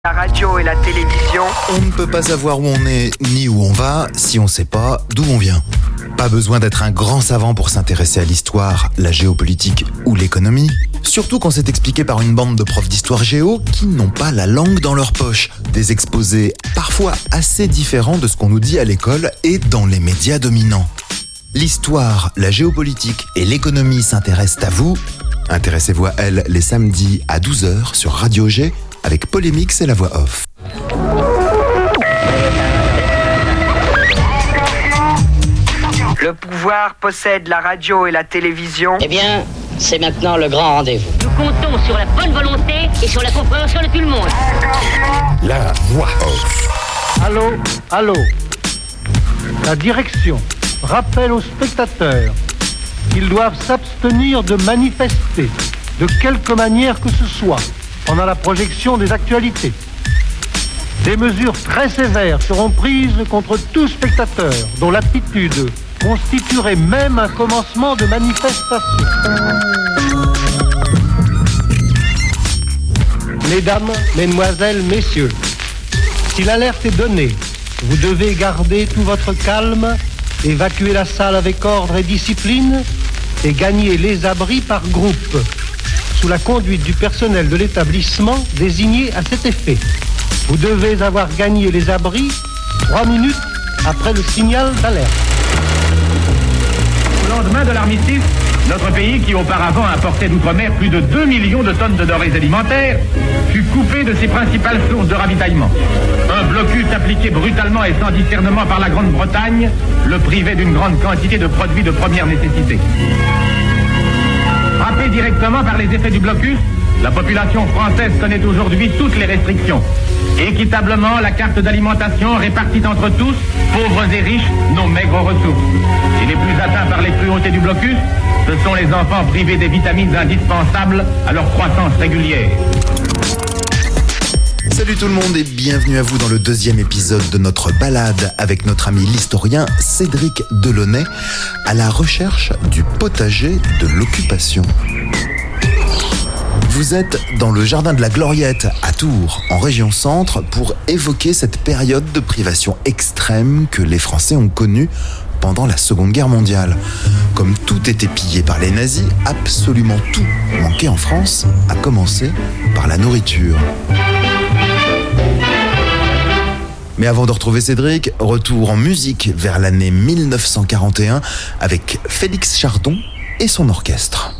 La radio et la télévision. On ne peut pas savoir où on est ni où on va si on ne sait pas d'où on vient. Pas besoin d'être un grand savant pour s'intéresser à l'histoire, la géopolitique ou l'économie. Surtout quand c'est expliqué par une bande de profs d'histoire géo qui n'ont pas la langue dans leur poche. Des exposés parfois assez différents de ce qu'on nous dit à l'école et dans les médias dominants. L'histoire, la géopolitique et l'économie s'intéressent à vous. Intéressez-vous à elles les samedis à 12h sur Radio G avec Polémix et la voix off. Le pouvoir possède la radio et la télévision. Eh bien, c'est maintenant le grand rendez-vous. Nous comptons sur la bonne volonté et sur la compréhension de tout le monde. La voix off. Allô. La direction rappelle aux spectateurs qu'ils doivent s'abstenir de manifester de quelque manière que ce soit pendant la projection des actualités. Des mesures très sévères seront prises contre tout spectateur dont l'attitude constituerait même un commencement de manifestation. Mesdames, mesdemoiselles, messieurs, si l'alerte est donnée, vous devez garder tout votre calme, évacuer la salle avec ordre et discipline et gagner les abris par groupe, sous la conduite du personnel de l'établissement désigné à cet effet. Vous devez avoir gagné les abris 3 minutes après le signal d'alerte. Au lendemain de l'armistice, notre pays, qui auparavant importait d'outre-mer plus de 2 millions de tonnes de denrées alimentaires, fut coupé de ses principales sources de ravitaillement. Un blocus appliqué brutalement et sans discernement par la Grande-Bretagne le privait d'une grande quantité de produits de première nécessité. Frappée directement par les effets du blocus, la population française connaît aujourd'hui toutes les restrictions. Équitablement, la carte d'alimentation répartit entre tous, pauvres et riches, nos maigres ressources. Et les plus atteints par les cruautés du blocus, ce sont les enfants privés des vitamines indispensables à leur croissance régulière. Salut tout le monde et bienvenue à vous dans le deuxième épisode de notre balade avec notre ami l'historien Cédric Delaunay à la recherche du potager de l'occupation. Vous êtes dans le jardin de la Gloriette à Tours, en région centre, pour évoquer cette période de privation extrême que les Français ont connue pendant la Seconde Guerre mondiale. Comme tout était pillé par les nazis, absolument tout manquait en France, à commencer par la nourriture. Mais avant de retrouver Cédric, retour en musique vers l'année 1941 avec Félix Chardon et son orchestre.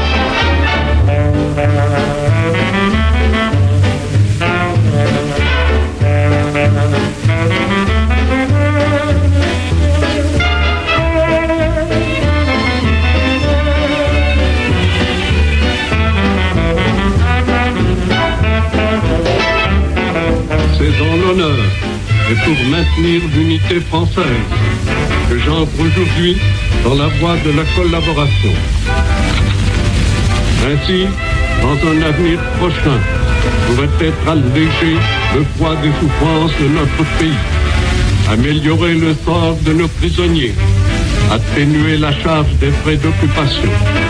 C'est dans l'honneur et pour maintenir l'unité française que j'entre aujourd'hui dans la voie de la collaboration. Ainsi, dans un avenir prochain, pourrait être allégé le poids des souffrances de notre pays, améliorer le sort de nos prisonniers, atténuer la charge des frais d'occupation.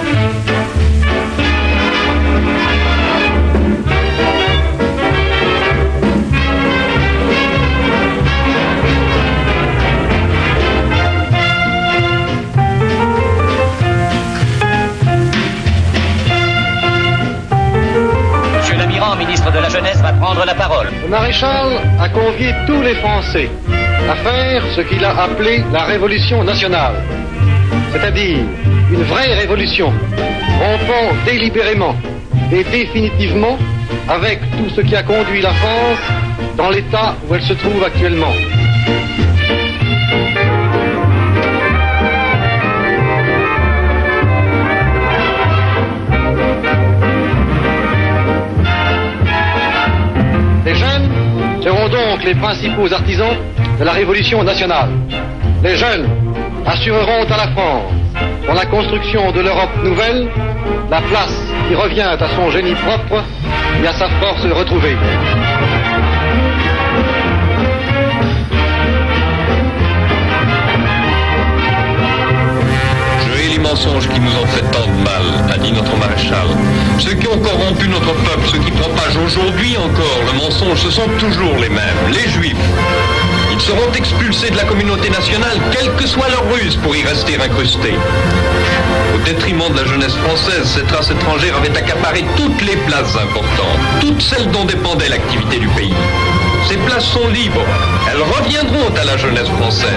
Ministre de la Jeunesse va prendre la parole. Le maréchal a convié tous les Français à faire ce qu'il a appelé la révolution nationale, c'est-à-dire une vraie révolution, rompant délibérément et définitivement avec tout ce qui a conduit la France dans l'état où elle se trouve actuellement. Les jeunes seront donc les principaux artisans de la révolution nationale. Les jeunes assureront à la France, dans la construction de l'Europe nouvelle, la place qui revient à son génie propre et à sa force retrouvée. Je hais les mensonges qui nous ont fait tant de mal, a dit notre maréchal. Ceux qui ont corrompu notre peuple, ceux qui propagent Aujourd'hui encore, le mensonge, ce sont toujours les mêmes, les juifs. Ils seront expulsés de la communauté nationale, quelle que soit leur ruse, pour y rester incrustés. Au détriment de la jeunesse française, cette race étrangère avait accaparé toutes les places importantes, toutes celles dont dépendait l'activité du pays. Ces places sont libres, elles reviendront à la jeunesse française.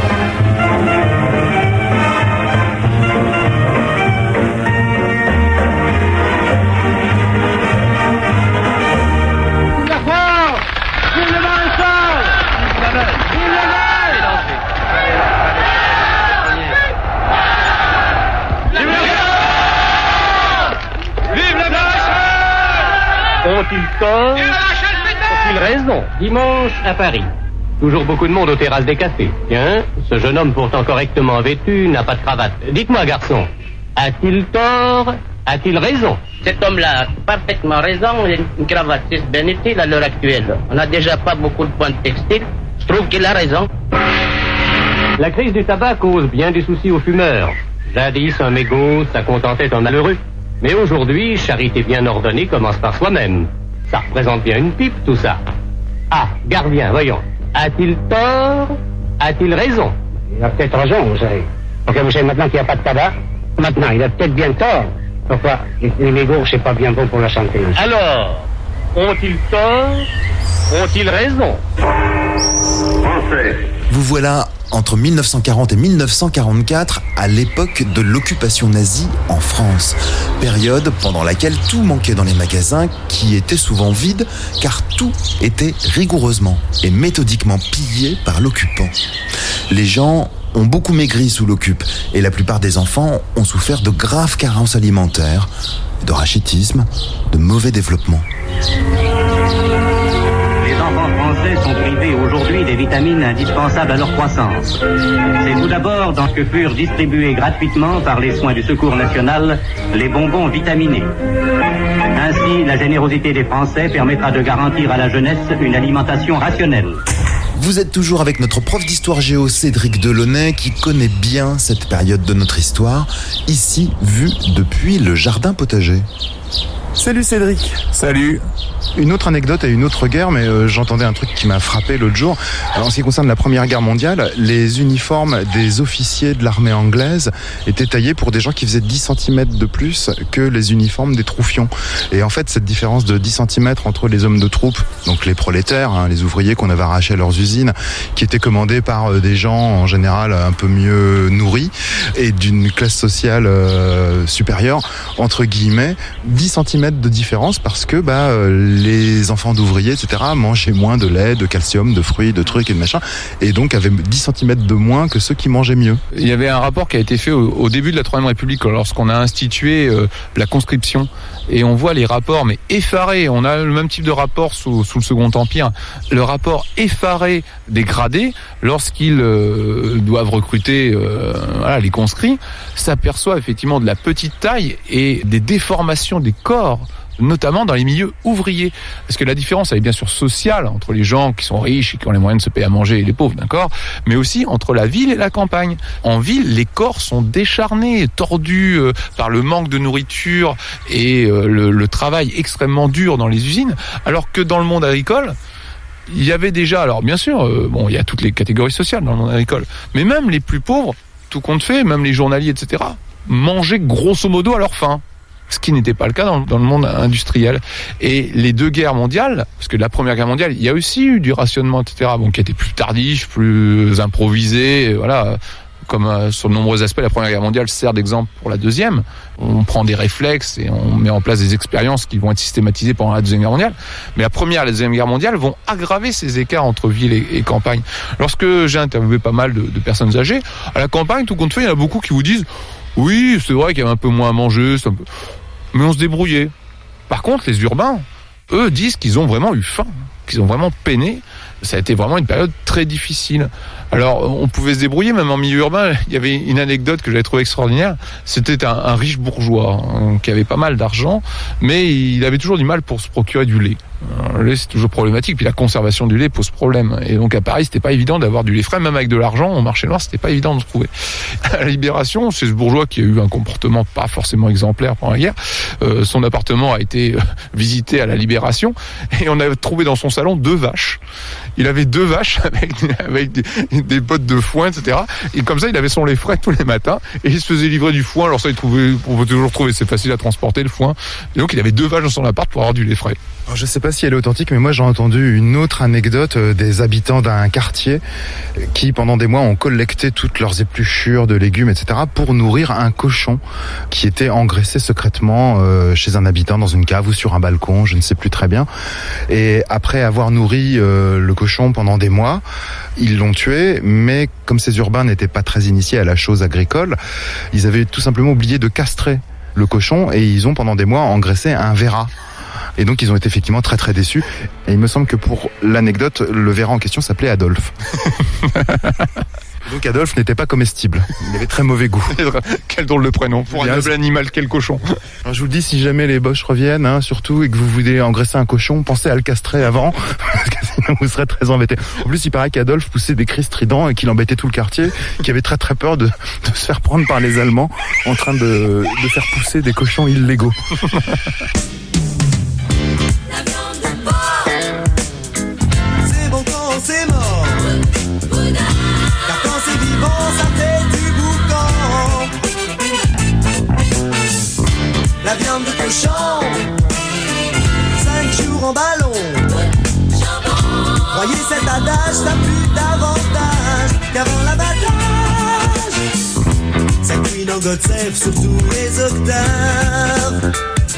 Ont-ils tort? Ont-ils raison? Dimanche à Paris. Toujours beaucoup de monde aux terrasses des cafés. Tiens, ce jeune homme pourtant correctement vêtu n'a pas de cravate. Dites-moi, garçon, a-t-il tort? A-t-il raison? Cet homme-là a parfaitement raison. Une cravate, c'est bien utile à l'heure actuelle. On n'a déjà pas beaucoup de points textiles. Je trouve qu'il a raison. La crise du tabac cause bien des soucis aux fumeurs. Jadis, un mégot, ça contentait un malheureux. Mais aujourd'hui, charité bien ordonnée commence par soi-même. Ça représente bien une pipe, tout ça. Ah, gardien, voyons. A-t-il tort? A-t-il raison? Il a peut-être raison, vous savez. Donc vous savez maintenant qu'il n'y a pas de tabac. Maintenant, il a peut-être bien tort. Pourquoi? Les mégots, c'est pas bien bon pour la santé. Alors, ont-ils tort? Ont-ils raison? Français. Vous voilà entre 1940 et 1944, à l'époque de l'occupation nazie en France. Période pendant laquelle tout manquait dans les magasins, qui étaient souvent vides, car tout était rigoureusement et méthodiquement pillé par l'occupant. Les gens ont beaucoup maigri sous l'occupe, et la plupart des enfants ont souffert de graves carences alimentaires, de rachitisme, de mauvais développement. Les enfants français sont privés aujourd'hui des vitamines indispensables à leur croissance. C'est tout d'abord dans ce que furent distribués gratuitement par les soins du Secours national les bonbons vitaminés. Ainsi, la générosité des Français permettra de garantir à la jeunesse une alimentation rationnelle. Vous êtes toujours avec notre prof d'histoire géo Cédric Delaunay qui connaît bien cette période de notre histoire, ici vue depuis le jardin potager. Salut Cédric. Salut. Une autre anecdote à une autre guerre, mais j'entendais un truc qui m'a frappé l'autre jour. Alors, en ce qui concerne la Première Guerre mondiale, les uniformes des officiers de l'armée anglaise étaient taillés pour des gens qui faisaient 10 cm de plus que les uniformes des troufions. Et en fait, cette différence de 10 cm entre les hommes de troupe, donc les prolétaires, les ouvriers qu'on avait arrachés à leurs usines, qui étaient commandés par des gens en général un peu mieux nourris et d'une classe sociale supérieure, entre guillemets, 10 cm de différence parce que les enfants d'ouvriers, etc., mangeaient moins de lait, de calcium, de fruits, de trucs et de machin, et donc avaient 10 cm de moins que ceux qui mangeaient mieux. Il y avait un rapport qui a été fait au début de la Troisième République, lorsqu'on a institué la conscription, et on voit les rapports, mais effarés. On a le même type de rapport sous le Second Empire, le rapport effaré des gradés, lorsqu'ils doivent recruter les conscrits, s'aperçoit effectivement de la petite taille et des déformations des corps, notamment dans les milieux ouvriers. Parce que la différence, elle est bien sûr sociale entre les gens qui sont riches et qui ont les moyens de se payer à manger et les pauvres, d'accord, mais aussi entre la ville et la campagne. En ville, les corps sont décharnés, tordus par le manque de nourriture et le travail extrêmement dur dans les usines, alors que dans le monde agricole, il y avait déjà, alors bien sûr, il y a toutes les catégories sociales dans le monde agricole, mais même les plus pauvres, tout compte fait, même les journaliers, etc., mangeaient grosso modo à leur faim. Ce qui n'était pas le cas dans le monde industriel. Et les deux guerres mondiales, parce que la Première Guerre mondiale, il y a aussi eu du rationnement, etc., qui était plus tardif, plus improvisé, voilà. Comme sur de nombreux aspects, la Première Guerre mondiale sert d'exemple pour la Deuxième. On prend des réflexes et on met en place des expériences qui vont être systématisées pendant la Deuxième Guerre mondiale. Mais la Première et la Deuxième Guerre mondiale vont aggraver ces écarts entre ville et campagne. Lorsque j'ai interviewé pas mal de personnes âgées, à la campagne, tout compte fait, il y en a beaucoup qui vous disent « Oui, c'est vrai qu'il y avait un peu moins à manger, c'est un peu... mais on se débrouillait. » Par contre, les urbains, eux, disent qu'ils ont vraiment eu faim, qu'ils ont vraiment peiné. Ça a été vraiment une période très difficile. Alors, on pouvait se débrouiller, même en milieu urbain. Il y avait une anecdote que j'avais trouvée extraordinaire. C'était un riche bourgeois qui avait pas mal d'argent, mais il avait toujours du mal pour se procurer du lait. Le lait, c'est toujours problématique, puis la conservation du lait pose problème. Et donc à Paris, c'était pas évident d'avoir du lait frais, même avec de l'argent, au marché noir, c'était pas évident de se trouver. À la Libération, c'est ce bourgeois qui a eu un comportement pas forcément exemplaire pendant la guerre. Son appartement a été visité à la Libération, et on a trouvé dans son salon 2 vaches. Il avait 2 vaches avec des bottes de foin, etc. Et comme ça, il avait son lait frais tous les matins, et il se faisait livrer du foin. Alors ça, on peut toujours trouver, c'est facile à transporter le foin. Et donc il avait 2 vaches dans son appart pour avoir du lait frais. Alors, je sais pas si elle est authentique, mais moi j'ai entendu une autre anecdote des habitants d'un quartier qui pendant des mois ont collecté toutes leurs épluchures de légumes, etc. pour nourrir un cochon qui était engraissé secrètement chez un habitant dans une cave ou sur un balcon, je ne sais plus très bien. Et après avoir nourri le cochon pendant des mois, ils l'ont tué, mais comme ces urbains n'étaient pas très initiés à la chose agricole, ils avaient tout simplement oublié de castrer le cochon et ils ont pendant des mois engraissé un verra. Et donc ils ont été effectivement très très déçus. Et il me semble que pour l'anecdote, le verra en question s'appelait Adolphe. Donc Adolphe n'était pas comestible. Il avait très mauvais goût. Quel drôle de prénom pour un noble animal qu'est le cochon. Alors je vous le dis, si jamais les Boches reviennent, surtout, et que vous voulez engraisser un cochon, pensez à le castrer avant, parce que sinon vous serez très embêtés. En plus, il paraît qu'Adolphe poussait des cris stridents et qu'il embêtait tout le quartier, qui avait très très peur de se faire prendre par les Allemands en train de faire pousser des cochons illégaux. C'est bon quand c'est mort, car quand c'est vivant ça fait du boucan. La viande de cochon, 5 jours en ballon. Croyez cet adage, t'as plus d'avantage qu'avant l'abattage. Ça cuit en Godsef sur tous les octaves.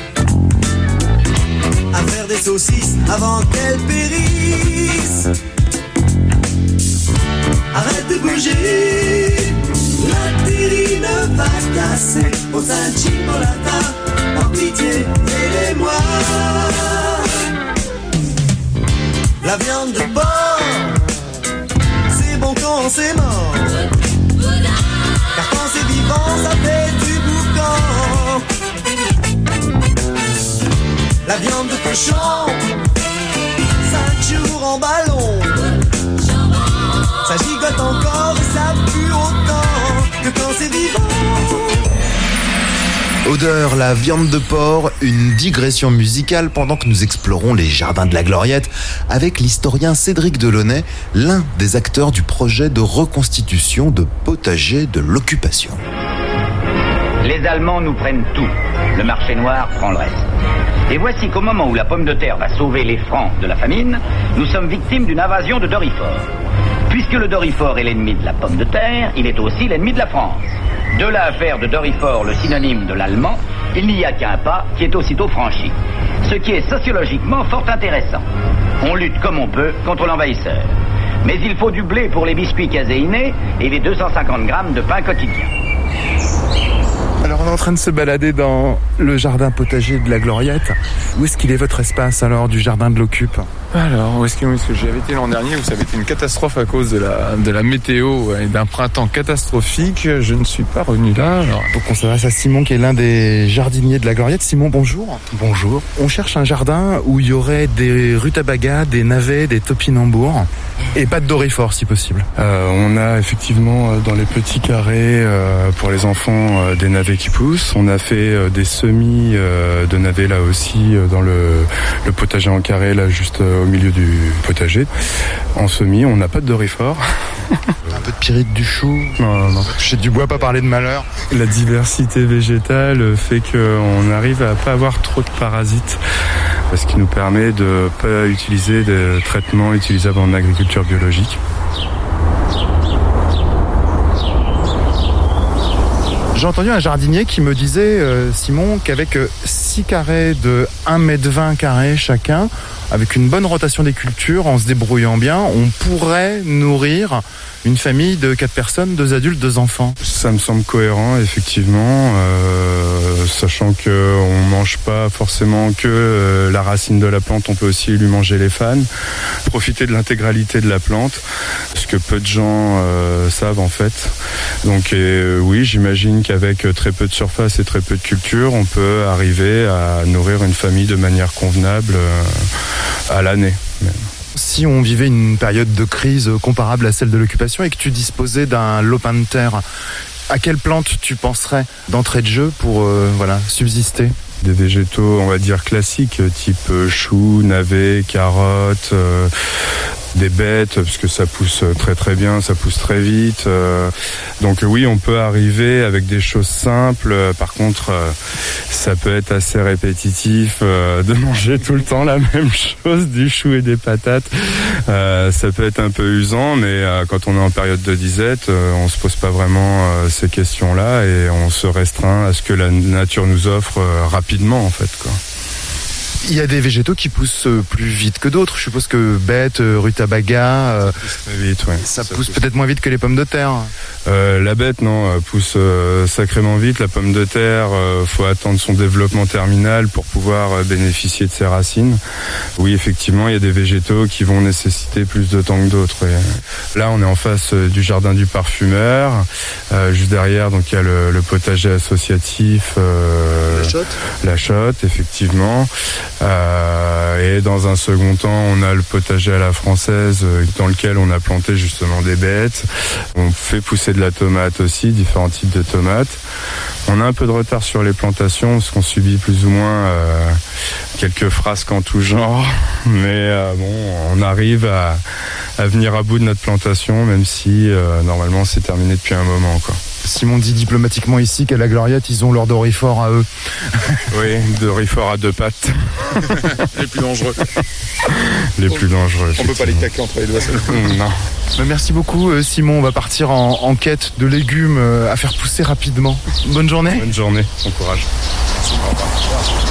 À faire des saucisses avant qu'elles périssent. Arrête de bouger, la terrine va casser. Au Saint-Chimolata, par pitié, aidez-moi. La viande de porc, c'est bon quand c'est mort, car quand c'est vivant, ça fait du boucan. La viande de cochon, 5 jours en ballon. Ça gigote encore et ça pue autant que quand c'est vivant. Odeur, la viande de porc, une digression musicale pendant que nous explorons les jardins de la Gloriette avec l'historien Cédric Delaunay, l'un des acteurs du projet de reconstitution de potager de l'occupation. Les Allemands nous prennent tout. Le marché noir prend le reste. Et voici qu'au moment où la pomme de terre va sauver les Francs de la famine, nous sommes victimes d'une invasion de Dorifort. Puisque le Dorifort est l'ennemi de la pomme de terre, il est aussi l'ennemi de la France. De là à faire de Dorifort le synonyme de l'allemand, il n'y a qu'un pas qui est aussitôt franchi. Ce qui est sociologiquement fort intéressant. On lutte comme on peut contre l'envahisseur. Mais il faut du blé pour les biscuits caséinés et les 250 grammes de pain quotidien. Alors on est en train de se balader dans le jardin potager de la Gloriette. Où est-ce qu'il est votre espace alors du jardin de l'Occupe ? Alors, où est-ce que j'y avais été l'an dernier, où ça avait été une catastrophe à cause de la météo et d'un printemps catastrophique. Je ne suis pas revenu là. Alors. Donc on s'adresse à Simon qui est l'un des jardiniers de la Gloriette. Simon, bonjour. Bonjour. On cherche un jardin où il y aurait des rutabagas, des navets, des topinambours et pas de dorifort si possible. On a effectivement dans les petits carrés pour les enfants des navets qui poussent. On a fait des semis de navets là aussi dans le potager en carré là juste au milieu du potager. En semis, on n'a pas de dorifort. Un peu de pyrite du chou. Non. Toucher du bois, pas parler de malheur. La diversité végétale fait qu'on arrive à pas avoir trop de parasites, ce qui nous permet de pas utiliser des traitements utilisables en agriculture biologique. J'ai entendu un jardinier qui me disait, Simon, qu'avec 6 carrés de 1,20 m carrés chacun, avec une bonne rotation des cultures, en se débrouillant bien, on pourrait nourrir Une famille de 4 personnes, 2 adultes, 2 enfants. Ça me semble cohérent, effectivement, sachant qu'on mange pas forcément que la racine de la plante, on peut aussi lui manger les fans, profiter de l'intégralité de la plante, ce que peu de gens savent en fait. Donc oui, j'imagine qu'avec très peu de surface et très peu de culture, on peut arriver à nourrir une famille de manière convenable à l'année même. Si on vivait une période de crise comparable à celle de l'occupation et que tu disposais d'un lopin de terre, à quelle plante tu penserais d'entrée de jeu pour subsister ? Des végétaux, on va dire classiques, type choux, navets, carottes, des bêtes, parce que ça pousse très très bien, ça pousse très vite. Donc oui, on peut arriver avec des choses simples. Par contre, ça peut être assez répétitif de manger tout le temps la même chose, du chou et des patates. Ça peut être un peu usant, mais quand on est en période de disette, on se pose pas vraiment ces questions-là et on se restreint à ce que la nature nous offre rapidement en fait, quoi. Il y a des végétaux qui poussent plus vite que d'autres. Je suppose que bête, rutabaga, ça pousse peut-être moins vite que les pommes de terre. La bête, non, pousse sacrément vite. La pomme de terre, faut attendre son développement terminal pour pouvoir bénéficier de ses racines. Oui, effectivement, il y a des végétaux qui vont nécessiter plus de temps que d'autres. Et là, on est en face du jardin du parfumeur. Juste derrière, donc il y a le potager associatif. La Chotte, effectivement. Et dans un second temps, on a le potager à la française dans lequel on a planté justement des bêtes. On fait pousser de la tomate aussi, différents types de tomates. On a un peu de retard sur les plantations parce qu'on subit plus ou moins quelques frasques en tout genre. Mais on arrive à venir à bout de notre plantation, même si normalement c'est terminé depuis un moment, quoi. Simon dit diplomatiquement ici qu'à la Gloriette, ils ont leur dorifort à eux. Oui, dorifort à 2 pattes. Les plus dangereux. Les plus dangereux. On peut pas les claquer entre les doigts. Non. Merci beaucoup Simon, on va partir en quête de légumes à faire pousser rapidement. Bonne journée. Bonne journée, bon courage. Merci, au revoir.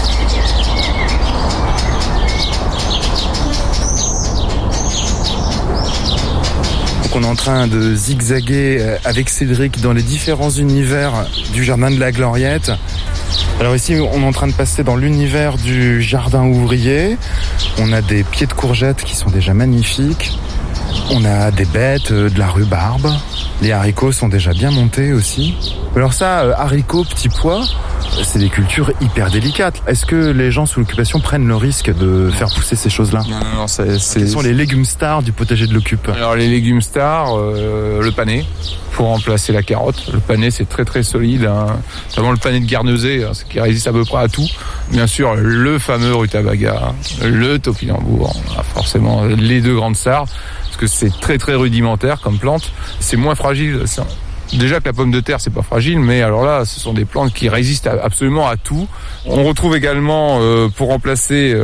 On est en train de zigzaguer avec Cédric dans les différents univers du jardin de la Gloriette. Alors ici, on est en train de passer dans l'univers du jardin ouvrier. On a des pieds de courgettes qui sont déjà magnifiques. On a des bêtes, de la rhubarbe. Les haricots sont déjà bien montés aussi. Alors ça, haricots, petits pois, c'est des cultures hyper délicates. Est-ce que les gens sous l'occupation prennent le risque de faire pousser ces choses-là ? Non, Quels sont les légumes stars du potager de l'Occup ? Alors les légumes stars, le panais, pour remplacer la carotte. Le panais, c'est très très solide, hein. Notamment le panais de Guernesey, hein, qui résiste à peu près à tout. Bien sûr, le fameux rutabaga, le topinambour, forcément les 2 grandes stars, parce que c'est très très rudimentaire comme plante. C'est moins fragile. Déjà que la pomme de terre, c'est pas fragile, mais alors là, ce sont des plantes qui résistent absolument à tout. On retrouve également, pour remplacer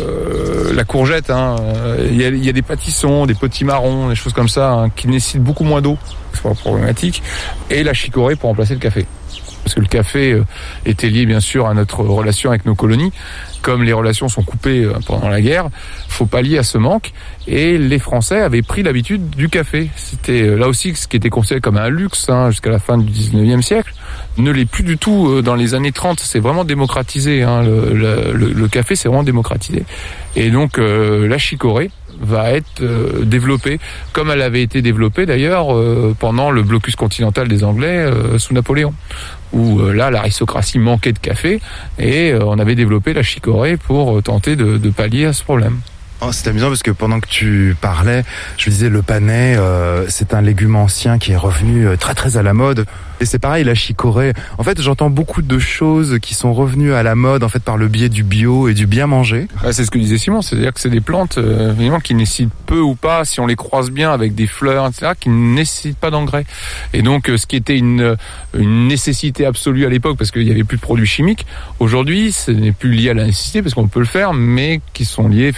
la courgette, hein, il y a des pâtissons, des potimarrons, des choses comme ça, hein, qui nécessitent beaucoup moins d'eau. C'est pas problématique. Et la chicorée pour remplacer le café. Parce que le café était lié bien sûr à notre relation avec nos colonies. Comme les relations sont coupées pendant la guerre, faut pallier à ce manque. Et les Français avaient pris l'habitude du café. C'était là aussi ce qui était considéré comme un luxe, hein, jusqu'à la fin du 19e siècle. Ne l'est plus du tout dans les années 30. C'est vraiment démocratisé, hein, le café, c'est vraiment démocratisé. Et donc la chicorée va être développée, comme elle avait été développée d'ailleurs pendant le blocus continental des Anglais sous Napoléon, où là l'aristocratie manquait de café et on avait développé la chicorée pour tenter de pallier à ce problème. Oh, c'est amusant parce que pendant que tu parlais, je me disais le panais, c'est un légume ancien qui est revenu très très à la mode. Et c'est pareil, la chicorée. En fait, j'entends beaucoup de choses qui sont revenues à la mode en fait par le biais du bio et du bien manger. Ouais, c'est ce que disait Simon, c'est-à-dire que c'est des plantes évidemment qui nécessitent peu ou pas, si on les croise bien avec des fleurs, etc., qui ne nécessitent pas d'engrais. Et donc, ce qui était une nécessité absolue à l'époque, parce qu'il n'y avait plus de produits chimiques, aujourd'hui, ce n'est plus lié à la nécessité, parce qu'on peut le faire, mais qui sont liés effectivement à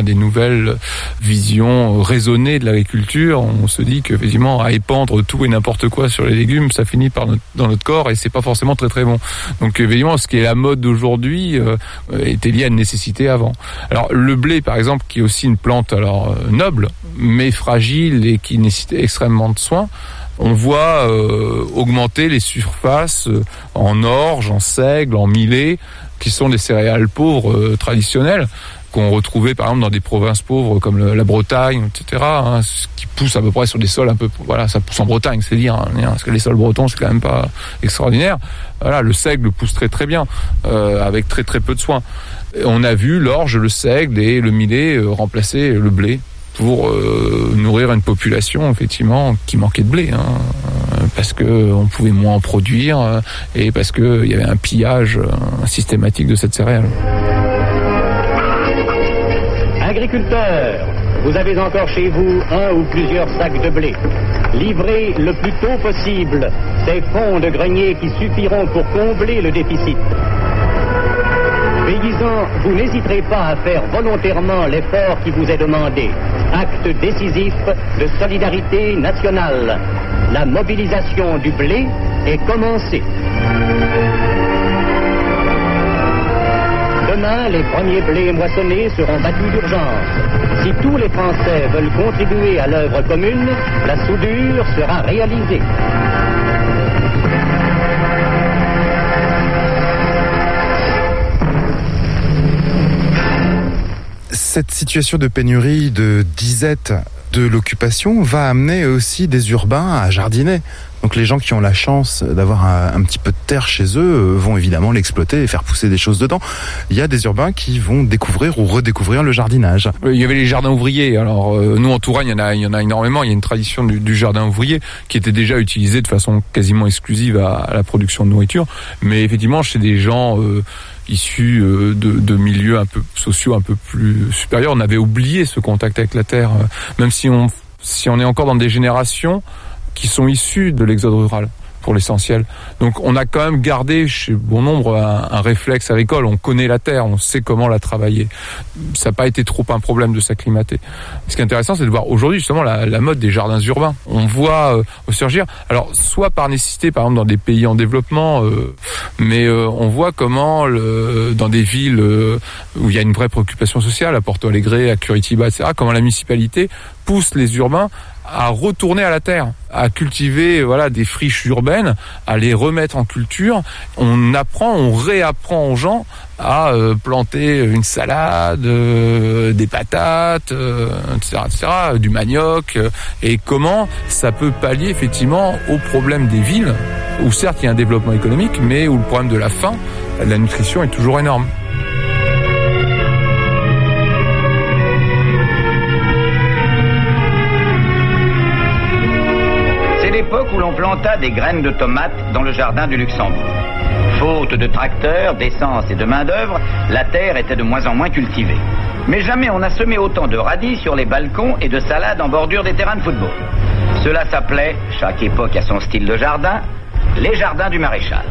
des nouvelles visions raisonnées de l'agriculture. On se dit qu'effectivement, à épandre tout et n'importe quoi sur les légumes, ça finit dans notre corps et c'est pas forcément très très bon. Donc évidemment, ce qui est la mode d'aujourd'hui était lié à une nécessité avant. Alors le blé, par exemple, qui est aussi une plante noble, mais fragile et qui nécessite extrêmement de soins, on voit augmenter les surfaces en orge, en seigle, en millet, qui sont des céréales pauvres traditionnelles, qu'on retrouvait par exemple dans des provinces pauvres comme la Bretagne, etc., ce qui pousse à peu près sur des sols un peu... Voilà, ça pousse en Bretagne, c'est dire, parce que les sols bretons, c'est quand même pas extraordinaire. Voilà, le seigle pousse très très bien, avec très très peu de soins. On a vu l'orge, le seigle et le millet remplacer le blé pour nourrir une population effectivement qui manquait de blé, parce que on pouvait moins en produire et parce que il y avait un pillage systématique de cette céréale. Agriculteurs, vous avez encore chez vous un ou plusieurs sacs de blé. Livrez le plus tôt possible ces fonds de grenier qui suffiront pour combler le déficit. Paysans, vous n'hésiterez pas à faire volontairement l'effort qui vous est demandé. Acte décisif de solidarité nationale. La mobilisation du blé est commencée. Demain, les premiers blés moissonnés seront battus d'urgence. Si tous les Français veulent contribuer à l'œuvre commune, la soudure sera réalisée. Cette situation de pénurie, de disette de l'occupation va amener aussi des urbains à jardiner. Donc les gens qui ont la chance d'avoir un petit peu de terre chez eux vont évidemment l'exploiter et faire pousser des choses dedans. Il y a des urbains qui vont découvrir ou redécouvrir le jardinage. Il y avait les jardins ouvriers. Alors nous en Touraine, il y en a énormément. Il y a une tradition du jardin ouvrier qui était déjà utilisée de façon quasiment exclusive à la production de nourriture. Mais effectivement, chez des gens issus de milieux un peu sociaux un peu plus supérieurs, on avait oublié ce contact avec la terre, même si on est encore dans des générations qui sont issues de l'exode rural pour l'essentiel. Donc on a quand même gardé chez bon nombre un réflexe agricole. On connaît la terre, on sait comment la travailler. Ça n'a pas été trop un problème de s'acclimater. Ce qui est intéressant, c'est de voir aujourd'hui justement la mode des jardins urbains. On voit surgir, alors soit par nécessité, par exemple dans des pays en développement, mais on voit comment dans des villes où il y a une vraie préoccupation sociale, à Porto Alegre, à Curitiba, etc., comment la municipalité pousse les urbains à retourner à la terre, à cultiver des friches urbaines, à les remettre en culture. On réapprend aux gens à planter une salade, des patates, etc., du manioc, et comment ça peut pallier effectivement aux problèmes des villes, où certes il y a un développement économique, mais où le problème de la faim, de la nutrition est toujours énorme. L'époque où l'on planta des graines de tomates dans le jardin du Luxembourg. Faute de tracteurs, d'essence et de main-d'œuvre, la terre était de moins en moins cultivée. Mais jamais on n'a semé autant de radis sur les balcons et de salades en bordure des terrains de football. Cela s'appelait, chaque époque a son style de jardin, les jardins du Maréchal.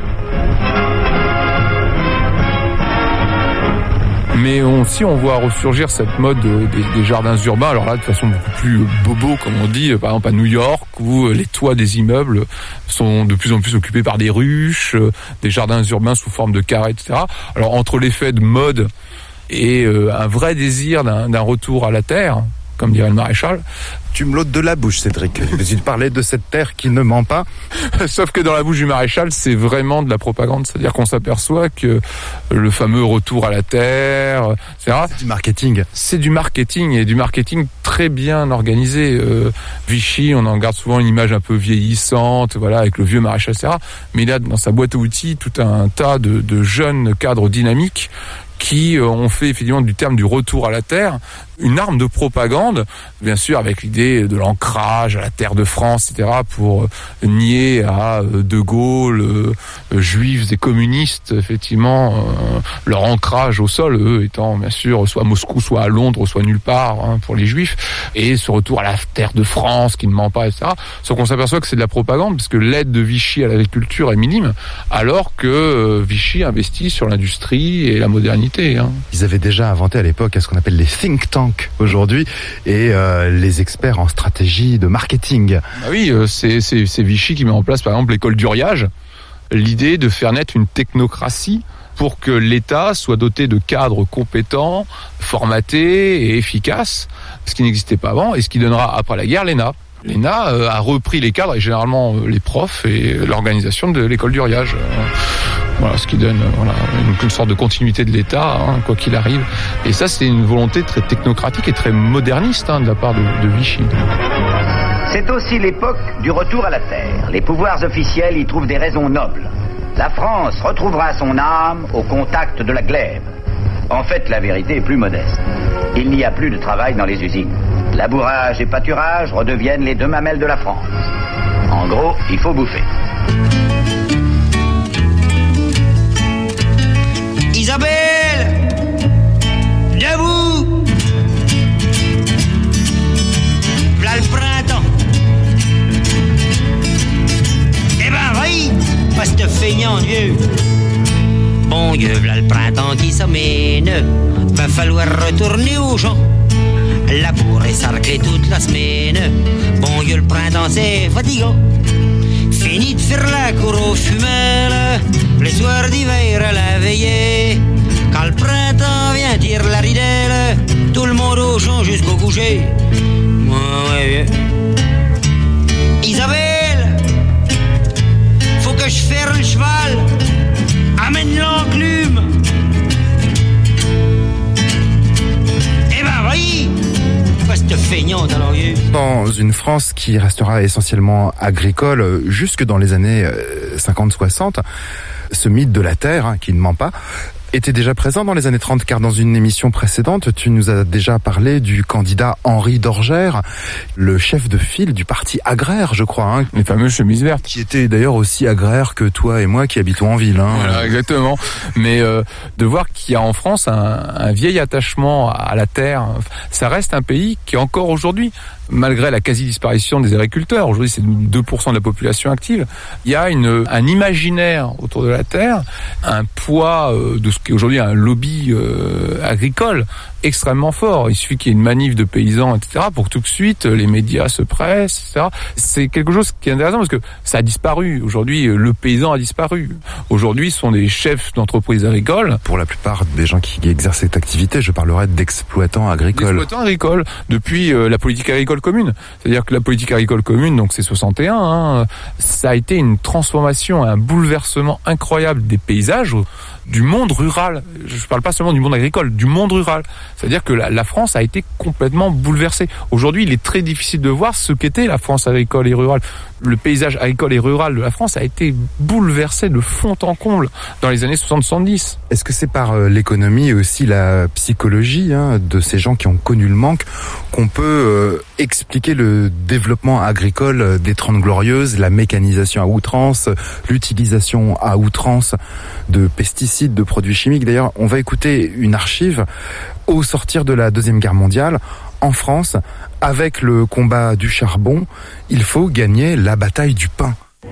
Mais aussi on voit ressurgir cette mode des jardins urbains, alors là de façon beaucoup plus bobo comme on dit, par exemple à New York, où les toits des immeubles sont de plus en plus occupés par des ruches, des jardins urbains sous forme de carrés, etc. Alors entre l'effet de mode et un vrai désir d'un retour à la terre, comme dirait le Maréchal. Tu me l'ôtes de la bouche, Cédric. Tu parlais de cette terre qui ne ment pas. Sauf que dans la bouche du Maréchal, c'est vraiment de la propagande. C'est-à-dire qu'on s'aperçoit que le fameux retour à la terre, etc. C'est du marketing. C'est du marketing, et du marketing très bien organisé. Vichy, on en garde souvent une image un peu vieillissante, avec le vieux Maréchal, etc. Mais il a dans sa boîte à outils tout un tas de jeunes cadres dynamiques qui ont fait effectivement du terme du retour à la terre une arme de propagande, bien sûr avec l'idée de l'ancrage à la terre de France, etc., pour nier à De Gaulle, juifs et communistes, effectivement, leur ancrage au sol, eux étant bien sûr soit à Moscou, soit à Londres, soit nulle part pour les juifs, et ce retour à la terre de France qui ne ment pas, etc. Sauf qu'on s'aperçoit que c'est de la propagande, parce que l'aide de Vichy à l'agriculture est minime, alors que Vichy investit sur l'industrie et la modernité continuité. Ils avaient déjà inventé à l'époque ce qu'on appelle les think tanks aujourd'hui et les experts en stratégie de marketing. Oui, c'est Vichy qui met en place par exemple l'école d'Uriage, l'idée de faire naître une technocratie pour que l'État soit doté de cadres compétents, formatés et efficaces, ce qui n'existait pas avant et ce qui donnera après la guerre l'ENA. L'ENA a repris les cadres et généralement les profs et l'organisation de l'école d'Uriage. Voilà, ce qui donne une sorte de continuité de l'État, quoi qu'il arrive. Et ça, c'est une volonté très technocratique et très moderniste de la part de Vichy. C'est aussi l'époque du retour à la terre. Les pouvoirs officiels y trouvent des raisons nobles. La France retrouvera son âme au contact de la glaive. En fait, la vérité est plus modeste. Il n'y a plus de travail dans les usines. Labourage et pâturage redeviennent les deux mamelles de la France. En gros, il faut bouffer. Isabelle, debout. V'là le printemps. Eh ben oui, pas ce feignant vieux. Bon Dieu, v'là le printemps qui s'amène. Va falloir retourner aux champs. Labourer, sarcler toute la semaine. Bon Dieu, le printemps c'est fatigant. Fini de faire la cour aux fumelles. Les soirs d'hiver à la veillée. Quand le printemps vient tire la ridelle. Tout le monde au champ jusqu'au coucher. Ouais. Isabelle, faut que je ferre le cheval. Amène l'enclume. Eh ben oui. Dans une France qui restera essentiellement agricole jusque dans les années 50-60, ce mythe de la terre, qui ne ment pas, était déjà présent dans les années 30, car dans une émission précédente, tu nous as déjà parlé du candidat Henri d'Orgère, le chef de file du parti agraire, je crois. Les fameuses chemises vertes. Qui était d'ailleurs aussi agraire que toi et moi qui habitons en ville. Voilà, exactement. Mais de voir qu'il y a en France un vieil attachement à la terre, ça reste un pays qui encore aujourd'hui, malgré la quasi-disparition des agriculteurs, aujourd'hui c'est 2% de la population active, il y a un imaginaire autour de la terre, un poids de ce qui est aujourd'hui un lobby agricole extrêmement fort. Il suffit qu'il y ait une manif de paysans, etc., pour que tout de suite les médias se pressent, etc. C'est quelque chose qui est intéressant parce que ça a disparu. Aujourd'hui, le paysan a disparu. Aujourd'hui, ce sont des chefs d'entreprises agricoles. Pour la plupart des gens qui exercent cette activité, je parlerai d'exploitants agricoles. D'exploitants agricoles, depuis la politique agricole commune. C'est-à-dire que la politique agricole commune, donc c'est 61, ça a été une transformation, un bouleversement incroyable des paysages, du monde rural. Je ne parle pas seulement du monde agricole, du monde rural. C'est-à-dire que la France a été complètement bouleversée. Aujourd'hui, il est très difficile de voir ce qu'était la France agricole et rurale. Le paysage agricole et rural de la France a été bouleversé de fond en comble dans les années 60-70. Est-ce que c'est par l'économie et aussi la psychologie de ces gens qui ont connu le manque qu'on peut expliquer le développement agricole des 30 Glorieuses, la mécanisation à outrance, l'utilisation à outrance de pesticides, de produits chimiques? D'ailleurs, on va écouter une archive au sortir de la Deuxième Guerre mondiale. En France, avec le combat du charbon, il faut gagner la bataille du pain.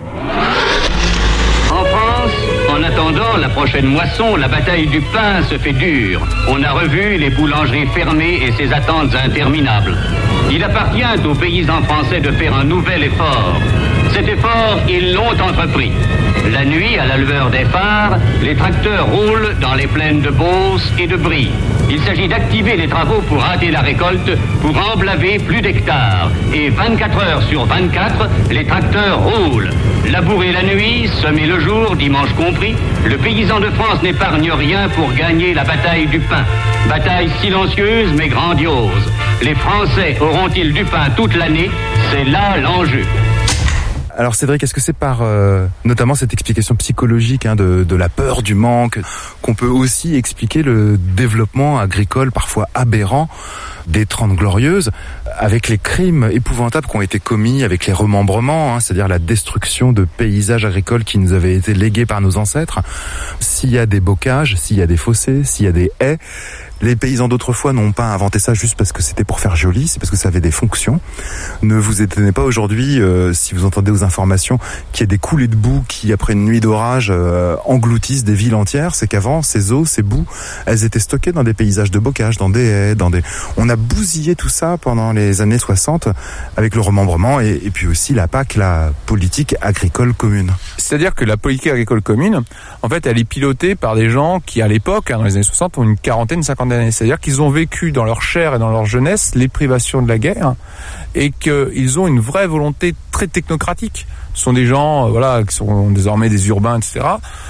En France, en attendant la prochaine moisson, la bataille du pain se fait dure. On a revu les boulangeries fermées et ses attentes interminables. Il appartient aux paysans français de faire un nouvel effort. Cet effort, ils l'ont entrepris. La nuit, à la lueur des phares, les tracteurs roulent dans les plaines de Beauce et de Brie. Il s'agit d'activer les travaux pour hâter la récolte, pour emblaver plus d'hectares. Et 24 heures sur 24, les tracteurs roulent. Labourer la nuit, semer le jour, dimanche compris, le paysan de France n'épargne rien pour gagner la bataille du pain. Bataille silencieuse mais grandiose. Les Français auront-ils du pain toute l'année? C'est là l'enjeu. Alors Cédric, est-ce que c'est par notamment cette explication psychologique de la peur du manque qu'on peut aussi expliquer le développement agricole parfois aberrant des 30 Glorieuses? avec les crimes épouvantables qui ont été commis, avec les remembrements, c'est-à-dire la destruction de paysages agricoles qui nous avaient été légués par nos ancêtres. S'il y a des bocages, s'il y a des fossés, s'il y a des haies, les paysans d'autrefois n'ont pas inventé ça juste parce que c'était pour faire joli, c'est parce que ça avait des fonctions. Ne vous étonnez pas aujourd'hui, si vous entendez aux informations, qu'il y a des coulées de boue qui, après une nuit d'orage, engloutissent des villes entières. C'est qu'avant, ces eaux, ces boues, elles étaient stockées dans des paysages de bocage, dans des haies, On a bousillé tout ça pendant les années 60 avec le remembrement et puis aussi la PAC, la politique agricole commune. C'est-à-dire que la politique agricole commune, en fait, elle est pilotée par des gens qui, à l'époque, dans les années 60, ont une quarantaine, 50 d'années. C'est-à-dire qu'ils ont vécu dans leur chair et dans leur jeunesse les privations de la guerre et qu'ils ont une vraie volonté très technocratique. Ce sont des gens, qui sont désormais des urbains, etc.,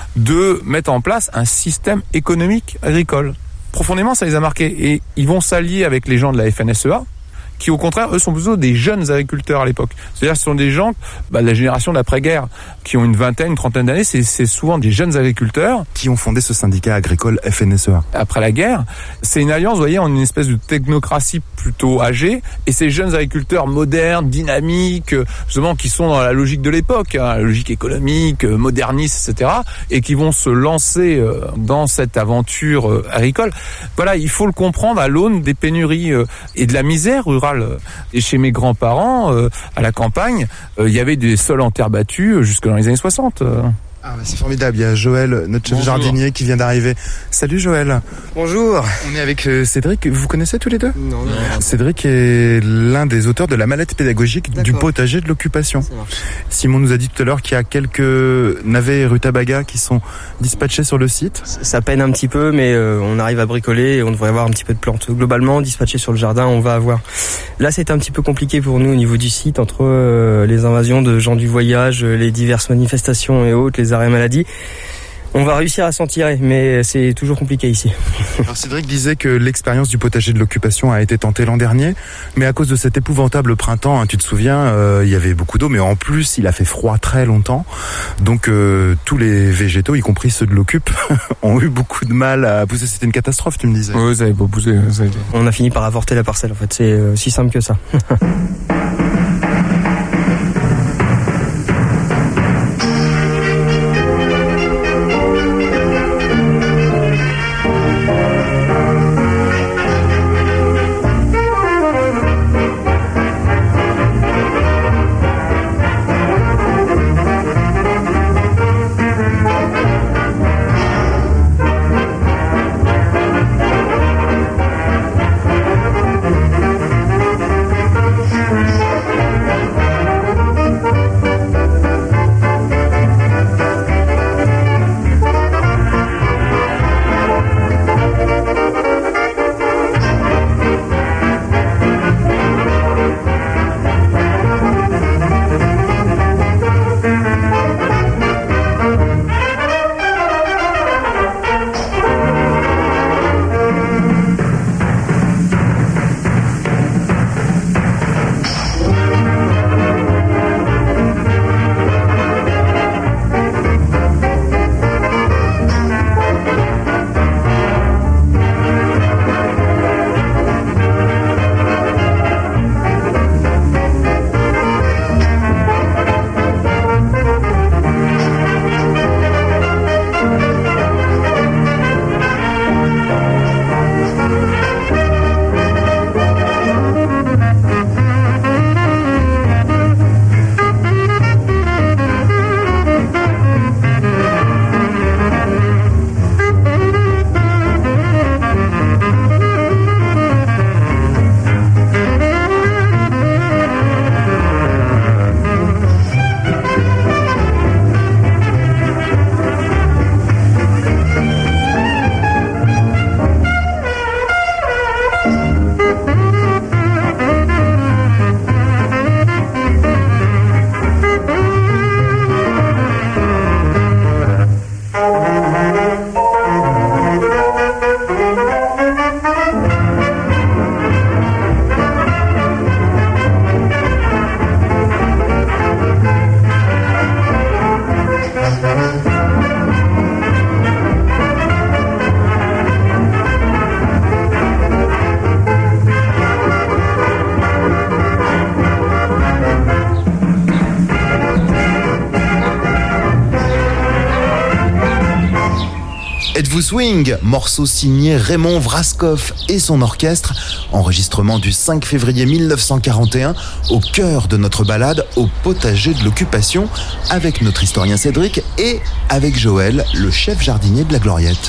de mettre en place un système économique agricole. Profondément, ça les a marqués et ils vont s'allier avec les gens de la FNSEA, qui au contraire, eux, sont plutôt des jeunes agriculteurs à l'époque. C'est-à-dire ce sont des gens de la génération d'après-guerre, qui ont une vingtaine, une trentaine d'années, c'est souvent des jeunes agriculteurs. Qui ont fondé ce syndicat agricole FNSEA. Après la guerre, c'est une alliance, vous voyez, en une espèce de technocratie plutôt âgée, et ces jeunes agriculteurs modernes, dynamiques, justement, qui sont dans la logique de l'époque, la logique économique, moderniste, etc., et qui vont se lancer dans cette aventure agricole. Voilà, il faut le comprendre à l'aune des pénuries et de la misère rurale. Et chez mes grands-parents, à la campagne, il y avait des sols en terre battue jusque dans les années 60. C'est formidable, il y a Joël, notre chef jardinier qui vient d'arriver. Salut Joël. Bonjour. On est avec Cédric, vous connaissez tous les deux ? Non. Cédric est l'un des auteurs de la mallette pédagogique du potager de l'occupation. Simon nous a dit tout à l'heure qu'il y a quelques navets et rutabagas qui sont dispatchés sur le site. Ça peine un petit peu, mais on arrive à bricoler et on devrait avoir un petit peu de plantes. Globalement, dispatchés sur le jardin, on va avoir. Là, c'est un petit peu compliqué pour nous au niveau du site, entre les invasions de gens du voyage, les diverses manifestations et autres, les arrêts maladie. On va réussir à s'en tirer, mais c'est toujours compliqué ici. Alors Cédric disait que l'expérience du potager de l'occupation a été tentée l'an dernier, mais à cause de cet épouvantable printemps, tu te souviens, il y avait beaucoup d'eau, mais en plus il a fait froid très longtemps, donc tous les végétaux, y compris ceux de l'occupe, ont eu beaucoup de mal à pousser. C'était une catastrophe, tu me disais. Oui, ça n'avait pas poussé. On a fini par avorter la parcelle, en fait, c'est aussi simple que ça. Fou Swing, morceau signé Raymond Vraskov et son orchestre, enregistrement du 5 février 1941 au cœur de notre balade au potager de l'occupation avec notre historien Cédric et avec Joël, le chef jardinier de la Gloriette.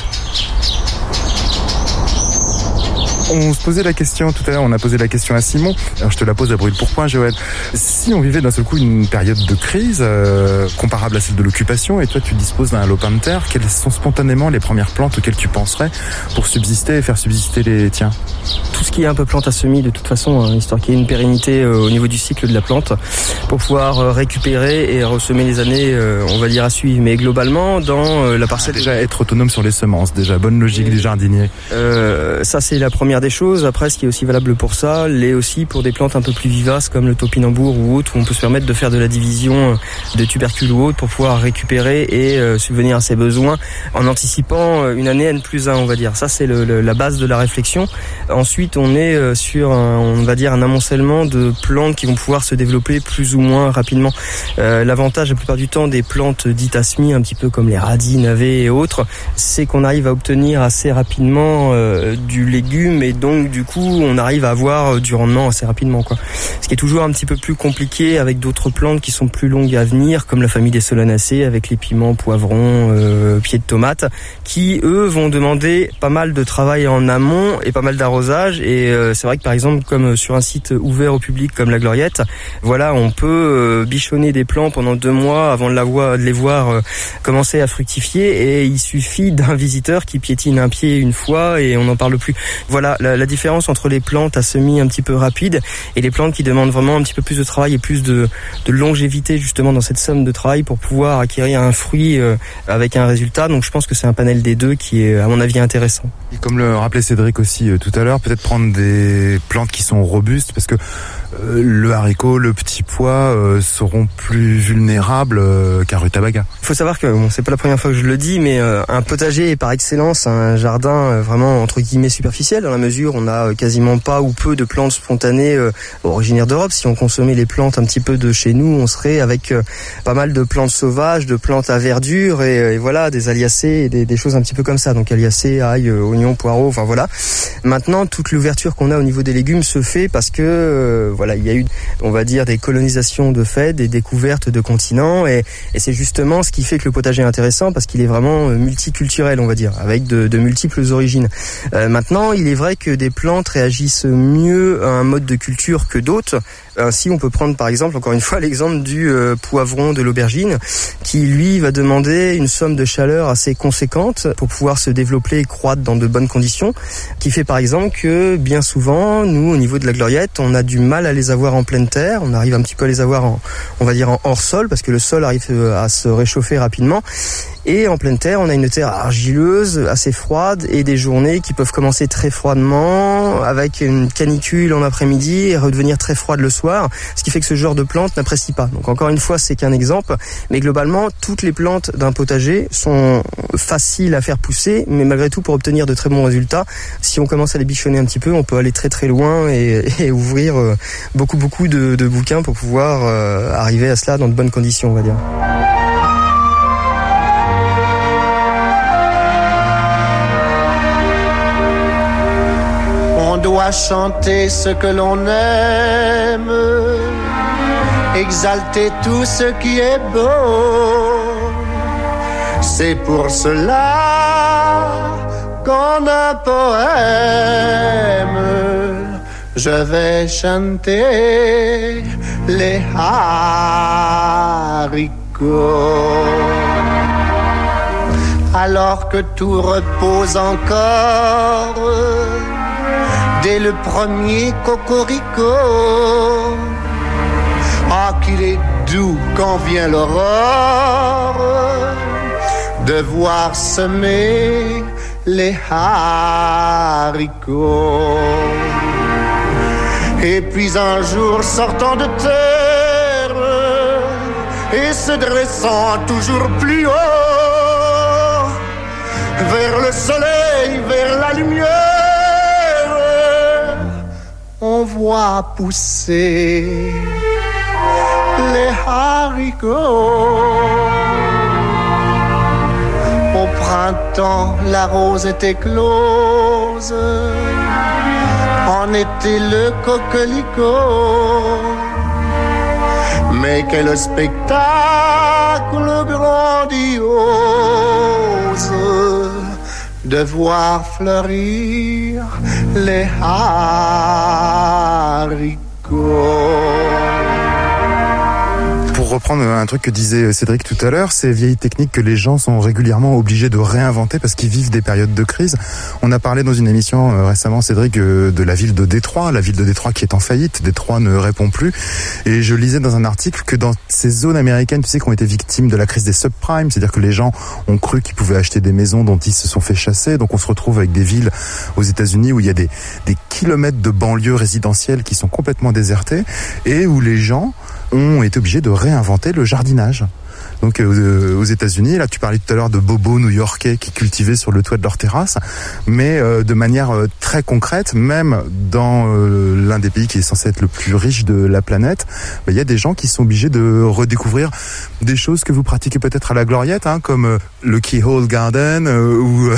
On se posait la question tout à l'heure, on a posé la question à Simon. Alors je te la pose à brûle-pourpoint, Joël. Si on vivait d'un seul coup une période de crise comparable à celle de l'occupation, et toi tu disposes d'un lopin de terre, quelles sont spontanément les premières plantes auxquelles tu penserais pour subsister et faire subsister les tiens? Tout ce qui est un peu plante à semis, de toute façon, hein, histoire qu'il y ait une pérennité au niveau du cycle de la plante, pour pouvoir récupérer et ressemer les années, on va dire, à suivre. Mais globalement, dans la parcelle... Déjà être autonome sur les semences, déjà, bonne logique du jardinier. Ça c'est la première des choses. Après, ce qui est aussi valable pour ça, l'est aussi pour des plantes un peu plus vivaces comme le topinambour ou autre, où on peut se permettre de faire de la division de tubercules ou autre pour pouvoir récupérer et subvenir à ses besoins en anticipant une année N+1, on va dire. Ça c'est la base de la réflexion. Ensuite, on est sur on va dire un amoncellement de plantes qui vont pouvoir se développer plus ou moins rapidement. L'avantage la plupart du temps des plantes dites à semis, un petit peu comme les radis, navets et autres, c'est qu'on arrive à obtenir assez rapidement du légume, et donc du coup on arrive à avoir du rendement assez rapidement, quoi. Ce qui est toujours un petit peu plus compliqué avec d'autres plantes qui sont plus longues à venir, comme la famille des solanacées avec les piments, poivrons, pieds de tomates, qui eux vont demander pas mal de travail en amont et pas mal d'arrosage. Et c'est vrai que par exemple, comme sur un site ouvert au public comme la Gloriette, voilà, on peut bichonner des plants pendant 2 mois avant de les voir commencer à fructifier, et il suffit d'un visiteur qui piétine un pied une fois et on n'en parle plus. Voilà la différence entre les plantes à semis un petit peu rapides et les plantes qui demandent vraiment un petit peu plus de travail et plus de longévité justement dans cette somme de travail pour pouvoir acquérir un fruit avec un résultat. Donc je pense que c'est un panel des deux qui est à mon avis intéressant. Et comme le rappelait Cédric aussi tout à l'heure, peut-être prendre des plantes qui sont robustes, parce que le haricot, le petit pois seront plus vulnérables qu'un rutabaga. Il faut savoir que c'est pas la première fois que je le dis, mais un potager est par excellence un jardin vraiment entre guillemets superficiel, dans la mesure où on a quasiment pas ou peu de plantes spontanées originaires d'Europe. Si on consommait les plantes un petit peu de chez nous, on serait avec pas mal de plantes sauvages, de plantes à verdure et voilà, des aliacées et des choses un petit peu comme ça. Donc aliacées, ail, oignons, poireaux, enfin voilà. Maintenant, toute l'ouverture qu'on a au niveau des légumes se fait parce que voilà, il y a eu, on va dire, des colonisations de fait, des découvertes de continents, et c'est justement ce qui fait que le potager est intéressant, parce qu'il est vraiment multiculturel, on va dire, avec de multiples origines. Maintenant, il est vrai que des plantes réagissent mieux à un mode de culture que d'autres. Ainsi, on peut prendre par exemple, encore une fois, l'exemple du poivron de l'aubergine, qui lui va demander une somme de chaleur assez conséquente pour pouvoir se développer et croître dans de bonnes conditions, qui fait par exemple que bien souvent, nous, au niveau de la Gloriette, on a du mal à les avoir en pleine terre. On arrive un petit peu à les avoir on va dire en hors sol, parce que le sol arrive à se réchauffer rapidement. Et en pleine terre, on a une terre argileuse, assez froide, et des journées qui peuvent commencer très froidement, avec une canicule en après-midi et redevenir très froide le soir, ce qui fait que ce genre de plante n'apprécie pas. Donc encore une fois, c'est qu'un exemple, mais globalement, toutes les plantes d'un potager sont faciles à faire pousser, mais malgré tout, pour obtenir de très bons résultats, si on commence à les bichonner un petit peu, on peut aller très très loin et ouvrir beaucoup de bouquins pour pouvoir arriver à cela dans de bonnes conditions, on va dire. On doit chanter ce que l'on aime, exalter tout ce qui est beau. C'est pour cela qu'en un poème, je vais chanter les haricots. Alors que tout repose encore, dès le premier cocorico, ah qu'il est doux quand vient l'aurore, de voir semer les haricots. Et puis un jour sortant de terre et se dressant toujours plus haut, vers le soleil, vers la lumière, on voit pousser les haricots. Au printemps printemps, la rose était close. En été, le coquelicot. Mais quel spectacle grandiose de voir fleurir les haricots. Pour reprendre un truc que disait Cédric tout à l'heure, ces vieilles techniques que les gens sont régulièrement obligés de réinventer parce qu'ils vivent des périodes de crise. On a parlé dans une émission récemment, Cédric, de la ville de Détroit, qui est en faillite. Détroit ne répond plus. Et je lisais dans un article que dans ces zones américaines, tu sais, qui ont été victimes de la crise des subprimes, c'est-à-dire que les gens ont cru qu'ils pouvaient acheter des maisons dont ils se sont fait chasser. Donc on se retrouve avec des villes aux États-Unis où il y a des kilomètres de banlieues résidentielles qui sont complètement désertées et où les gens ont été obligés de réinventer le jardinage. Donc aux États-Unis, là tu parlais tout à l'heure de bobos new-yorkais qui cultivaient sur le toit de leur terrasse, mais de manière très concrète, même dans l'un des pays qui est censé être le plus riche de la planète, il y a des gens qui sont obligés de redécouvrir des choses que vous pratiquez peut-être à la Gloriette, comme le Keyhole Garden ou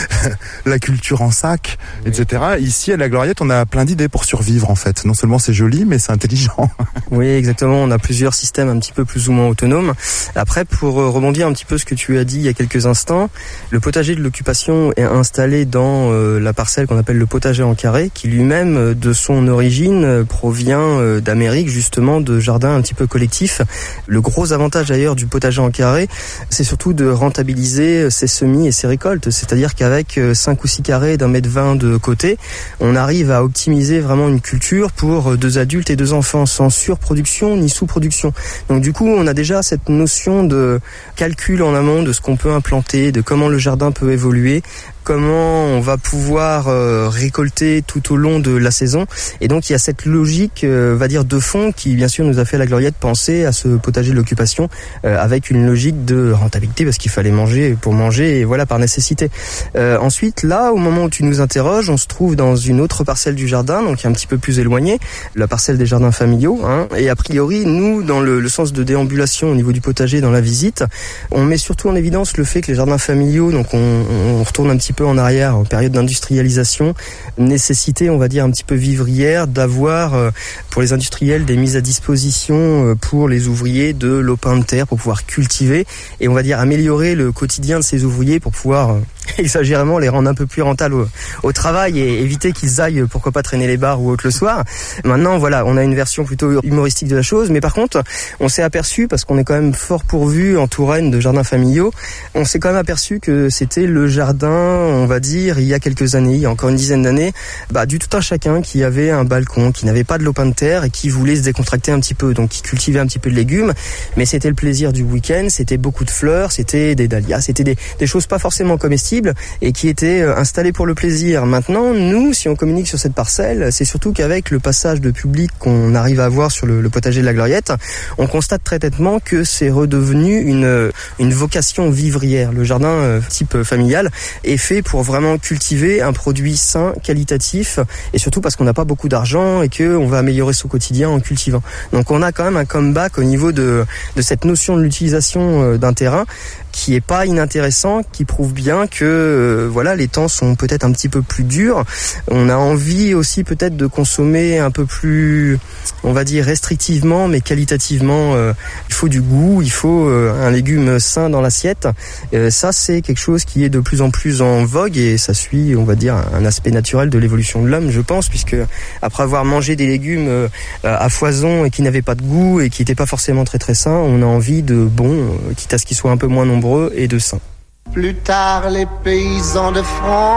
la culture en sac, etc. Ici à la Gloriette, on a plein d'idées pour survivre en fait. Non seulement c'est joli, mais c'est intelligent. Oui, exactement. On a plusieurs systèmes un petit peu plus ou moins autonomes. Après, pour rebondir un petit peu ce que tu as dit il y a quelques instants, le potager de l'occupation est installé dans la parcelle qu'on appelle le potager en carré, qui lui-même, de son origine, provient d'Amérique, justement, de jardins un petit peu collectifs. Le gros avantage d'ailleurs du potager en carré, c'est surtout de rentabiliser ses semis et ses récoltes. C'est-à-dire qu'avec 5 ou 6 carrés d'1,20 m de côté, on arrive à optimiser vraiment une culture pour 2 adultes et 2 enfants, sans surproduction ni sous-production. Donc du coup, on a déjà cette notion de calcul en amont de ce qu'on peut implanter, de comment le jardin peut évoluer, comment on va pouvoir récolter tout au long de la saison. Et donc il y a cette logique, va dire, de fond qui bien sûr nous a fait à la Gloriette penser à ce potager de l'occupation avec une logique de rentabilité parce qu'il fallait manger pour manger et voilà, par nécessité. Ensuite, là, au moment où tu nous interroges, on se trouve dans une autre parcelle du jardin, donc un petit peu plus éloignée, la parcelle des jardins familiaux. Et a priori, nous, dans le sens de déambulation au niveau du potager dans la visite, on met surtout en évidence le fait que les jardins familiaux, donc on retourne un petit peu en arrière, en période d'industrialisation, nécessité, on va dire, un petit peu vivrière, d'avoir pour les industriels des mises à disposition pour les ouvriers de lopins de terre pour pouvoir cultiver et on va dire améliorer le quotidien de ces ouvriers pour pouvoir exagérément les rendre un peu plus rentables au travail et éviter qu'ils aillent, pourquoi pas, traîner les bars ou autre le soir. Maintenant, voilà, on a une version plutôt humoristique de la chose, mais par contre, on s'est aperçu, parce qu'on est quand même fort pourvu en Touraine de jardins familiaux, on s'est quand même aperçu que c'était le jardin, on va dire, il y a quelques années, il y a encore une dizaine d'années, du tout un chacun qui avait un balcon, qui n'avait pas de lopin de terre et qui voulait se décontracter un petit peu, donc qui cultivait un petit peu de légumes, mais c'était le plaisir du week-end, c'était beaucoup de fleurs, c'était des dahlias, c'était des choses pas forcément comestibles et qui étaient installées pour le plaisir. Maintenant, nous, si on communique sur cette parcelle, c'est surtout qu'avec le passage de public qu'on arrive à avoir sur le potager de la Gloriette, on constate très nettement que c'est redevenu une vocation vivrière. Le jardin type familial est fait pour vraiment cultiver un produit sain, qualitatif, et surtout parce qu'on n'a pas beaucoup d'argent et qu'on va améliorer son quotidien en cultivant. Donc on a quand même un comeback au niveau de cette notion de l'utilisation d'un terrain qui est pas inintéressant, qui prouve bien que voilà, les temps sont peut-être un petit peu plus durs. On a envie aussi peut-être de consommer un peu plus, on va dire, restrictivement, mais qualitativement. Il faut du goût, il faut un légume sain dans l'assiette. Ça, c'est quelque chose qui est de plus en plus en vogue et ça suit, on va dire, un aspect naturel de l'évolution de l'homme, je pense, puisque après avoir mangé des légumes à foison et qui n'avaient pas de goût et qui n'étaient pas forcément très très sains, on a envie de bon, quitte à ce qu'ils soient un peu moins nombreux et de sains. Plus tard, les paysans de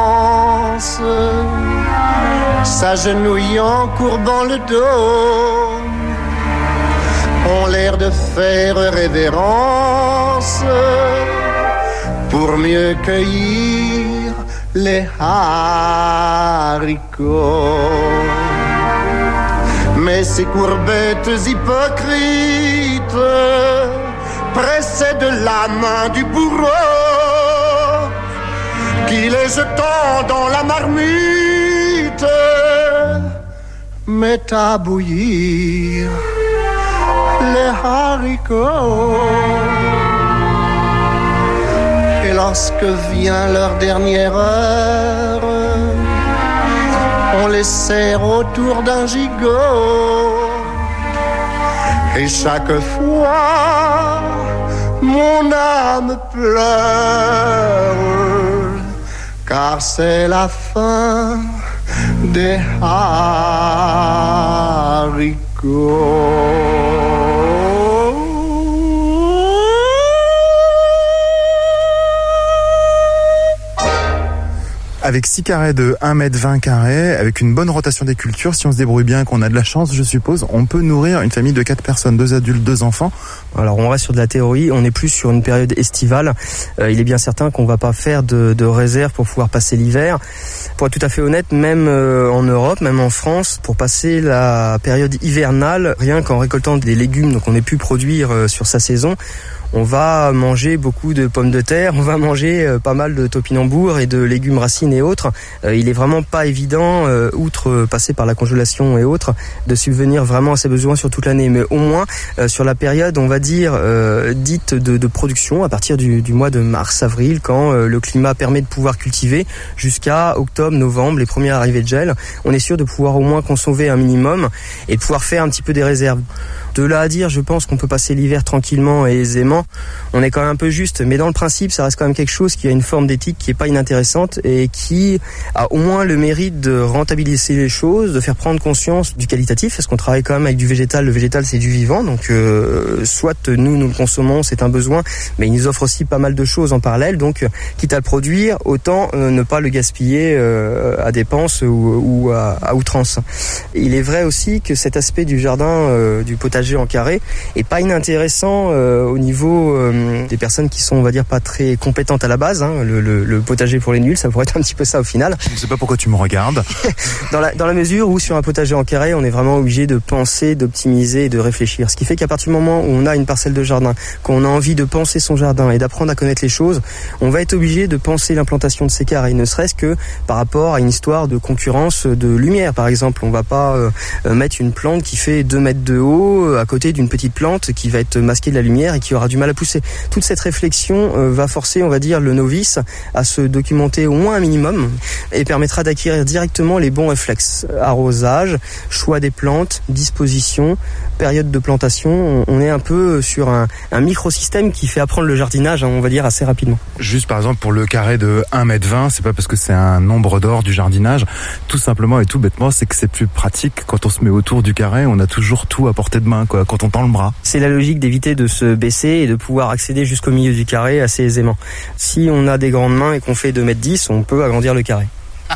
France s'agenouillant, courbant le dos, ont l'air de faire révérence pour mieux cueillir les haricots. Mais ces courbettes hypocrites pressaient de la main du bourreau qui, les jetant dans la marmite, met à bouillir les haricots. Et lorsque vient leur dernière heure, on les serre autour d'un gigot. Et chaque fois, mon âme pleure, car c'est la fin des haricots. Avec 6 carrés de 1,20 m², avec une bonne rotation des cultures, si on se débrouille bien, qu'on a de la chance, je suppose, on peut nourrir une famille de 4 personnes, 2 adultes, 2 enfants. Alors on reste sur de la théorie, on est plus sur une période estivale. Il est bien certain qu'on va pas faire de réserve pour pouvoir passer l'hiver. Pour être tout à fait honnête, même en Europe, même en France, pour passer la période hivernale, rien qu'en récoltant des légumes, donc on ait pu produire sur sa saison, on va manger beaucoup de pommes de terre, on va manger pas mal de topinambours et de légumes racines et autres. Il est vraiment pas évident, outre passer par la congélation et autres, de subvenir vraiment à ses besoins sur toute l'année. Mais au moins, sur la période, on va dire, dite de production, à partir du mois de mars-avril, quand le climat permet de pouvoir cultiver, jusqu'à octobre-novembre, les premières arrivées de gel, on est sûr de pouvoir au moins consommer un minimum et de pouvoir faire un petit peu des réserves. De là à dire, je pense qu'on peut passer l'hiver tranquillement et aisément, on est quand même un peu juste, mais dans le principe, ça reste quand même quelque chose qui a une forme d'éthique qui est pas inintéressante et qui a au moins le mérite de rentabiliser les choses, de faire prendre conscience du qualitatif, parce qu'on travaille quand même avec du végétal. Le végétal, c'est du vivant, donc soit nous le consommons, c'est un besoin, mais il nous offre aussi pas mal de choses en parallèle, donc quitte à le produire, autant ne pas le gaspiller à dépenses ou à outrance. Il est vrai aussi que cet aspect du jardin, du potager en carré est pas inintéressant au niveau des personnes qui sont, on va dire, pas très compétentes à la base. Le potager pour les nuls, ça pourrait être un petit peu ça au final. Je ne sais pas pourquoi tu me regardes. dans la mesure où sur un potager en carré, on est vraiment obligé de penser, d'optimiser et de réfléchir. Ce qui fait qu'à partir du moment où on a une parcelle de jardin, qu'on a envie de penser son jardin et d'apprendre à connaître les choses, on va être obligé de penser l'implantation de ces carrés, ne serait-ce que par rapport à une histoire de concurrence de lumière, par exemple. On va pas mettre une plante qui fait 2 mètres de haut à côté d'une petite plante qui va être masquée de la lumière et qui aura du mal à pousser. Toute cette réflexion va forcer, on va dire, le novice à se documenter au moins un minimum et permettra d'acquérir directement les bons réflexes. Arrosage, choix des plantes, disposition, période de plantation. On est un peu sur un microsystème qui fait apprendre le jardinage, on va dire, assez rapidement. Juste par exemple pour le carré de 1,20 m², c'est pas parce que c'est un nombre d'or du jardinage, tout simplement et tout bêtement, c'est que c'est plus pratique quand on se met autour du carré, on a toujours tout à portée de main, quoi, quand on tend le bras. C'est la logique d'éviter de se baisser et de pouvoir accéder jusqu'au milieu du carré assez aisément. Si on a des grandes mains et qu'on fait 2,10 m, on peut agrandir le carré.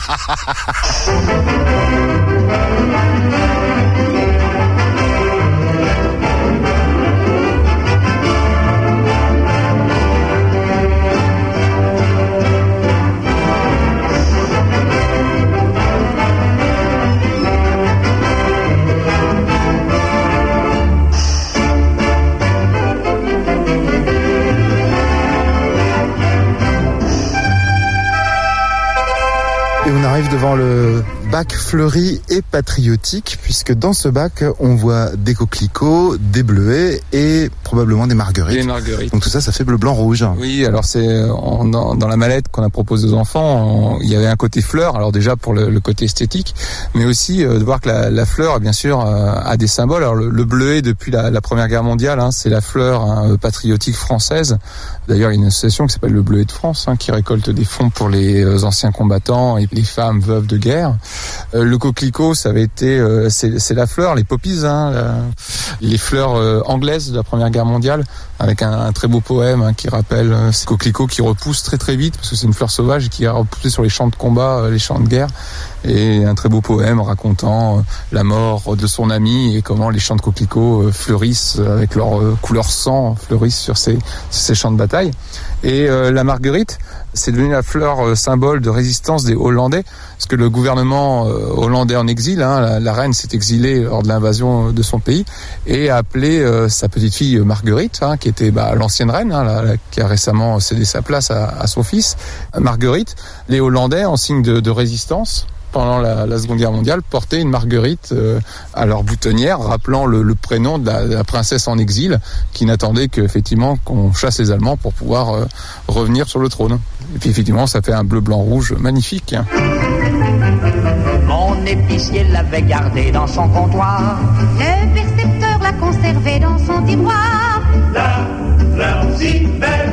Et on arrive devant le bac fleuri et patriotique, puisque dans ce bac, on voit des coquelicots, des bleuets et probablement des marguerites. Des marguerites. Donc tout ça, ça fait bleu, blanc, rouge. Oui, alors c'est dans la mallette qu'on a proposée aux enfants, il y avait un côté fleur, alors déjà pour le côté esthétique, mais aussi de voir que la fleur, bien sûr, a des symboles. Alors le bleuet, depuis la Première Guerre mondiale, c'est la fleur patriotique française. D'ailleurs, il y a une association qui s'appelle le Bleuet de France, qui récolte des fonds pour les anciens combattants et les femmes veuves de guerre. Le coquelicot, ça avait été, c'est la fleur, les poppies, les fleurs anglaises de la Première Guerre mondiale, avec un très beau poème qui rappelle ces coquelicots qui repoussent très très vite, parce que c'est une fleur sauvage qui a repoussé sur les champs de combat, les champs de guerre, et un très beau poème racontant la mort de son ami et comment les champs de coquelicots fleurissent avec leur couleur sang, fleurissent sur ces champs de bataille. Et la marguerite, c'est devenu la fleur symbole de résistance des Hollandais, parce que le gouvernement hollandais en exil, la reine s'est exilée lors de l'invasion de son pays, et a appelé sa petite fille Marguerite, qui était l'ancienne reine, qui a récemment cédé sa place à son fils. Marguerite, les Hollandais, en signe de résistance, pendant la Seconde Guerre mondiale, portaient une marguerite à leur boutonnière, rappelant le prénom de la princesse en exil, qui n'attendait qu'effectivement qu'on chasse les Allemands pour pouvoir revenir sur le trône. Et puis effectivement, ça fait un bleu, blanc, rouge magnifique. Mon épicier l'avait gardé dans son comptoir. Le percepteur l'a conservé dans son tiroir. La fleur si belle,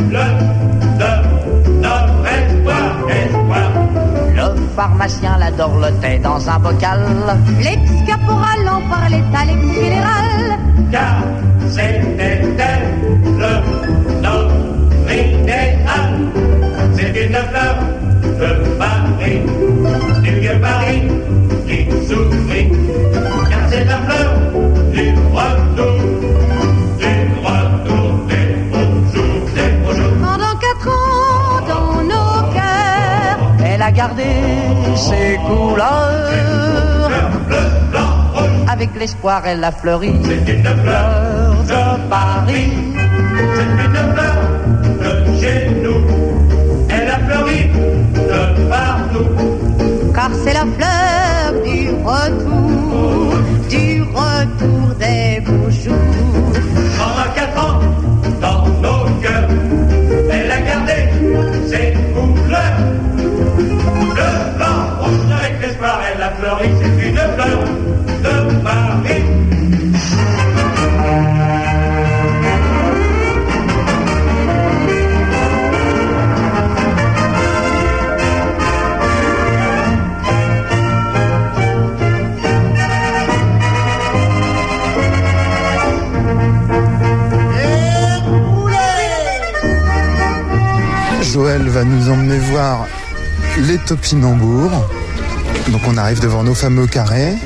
notre espoir. Le pharmacien la dorlotait dans un bocal. L'ex-caporal en parlait à l'ex-général. Car c'était elle, notre idéal. C'est une fleur de Paris, du vieux Paris qui sourit. Car c'est la fleur du retour des beaux jours. Pendant 4 ans dans nos cœurs, elle a gardé ses couleurs. Bleu, blanc, rouge. Avec l'espoir, elle a fleuri. C'est une fleur de Paris. C'est une fleur de chez nous. Elle a fleuri de partout. car c'est la fleur du retour des beaux jours. Pendant 4 ans, dans nos cœurs, elle a gardé ses couleurs. Le blanc, rouge, avec l'espoir, elle a fleuri. C'est une fleur de Paris. Joël va nous emmener voir les topinambours. Donc on arrive devant nos fameux carrés.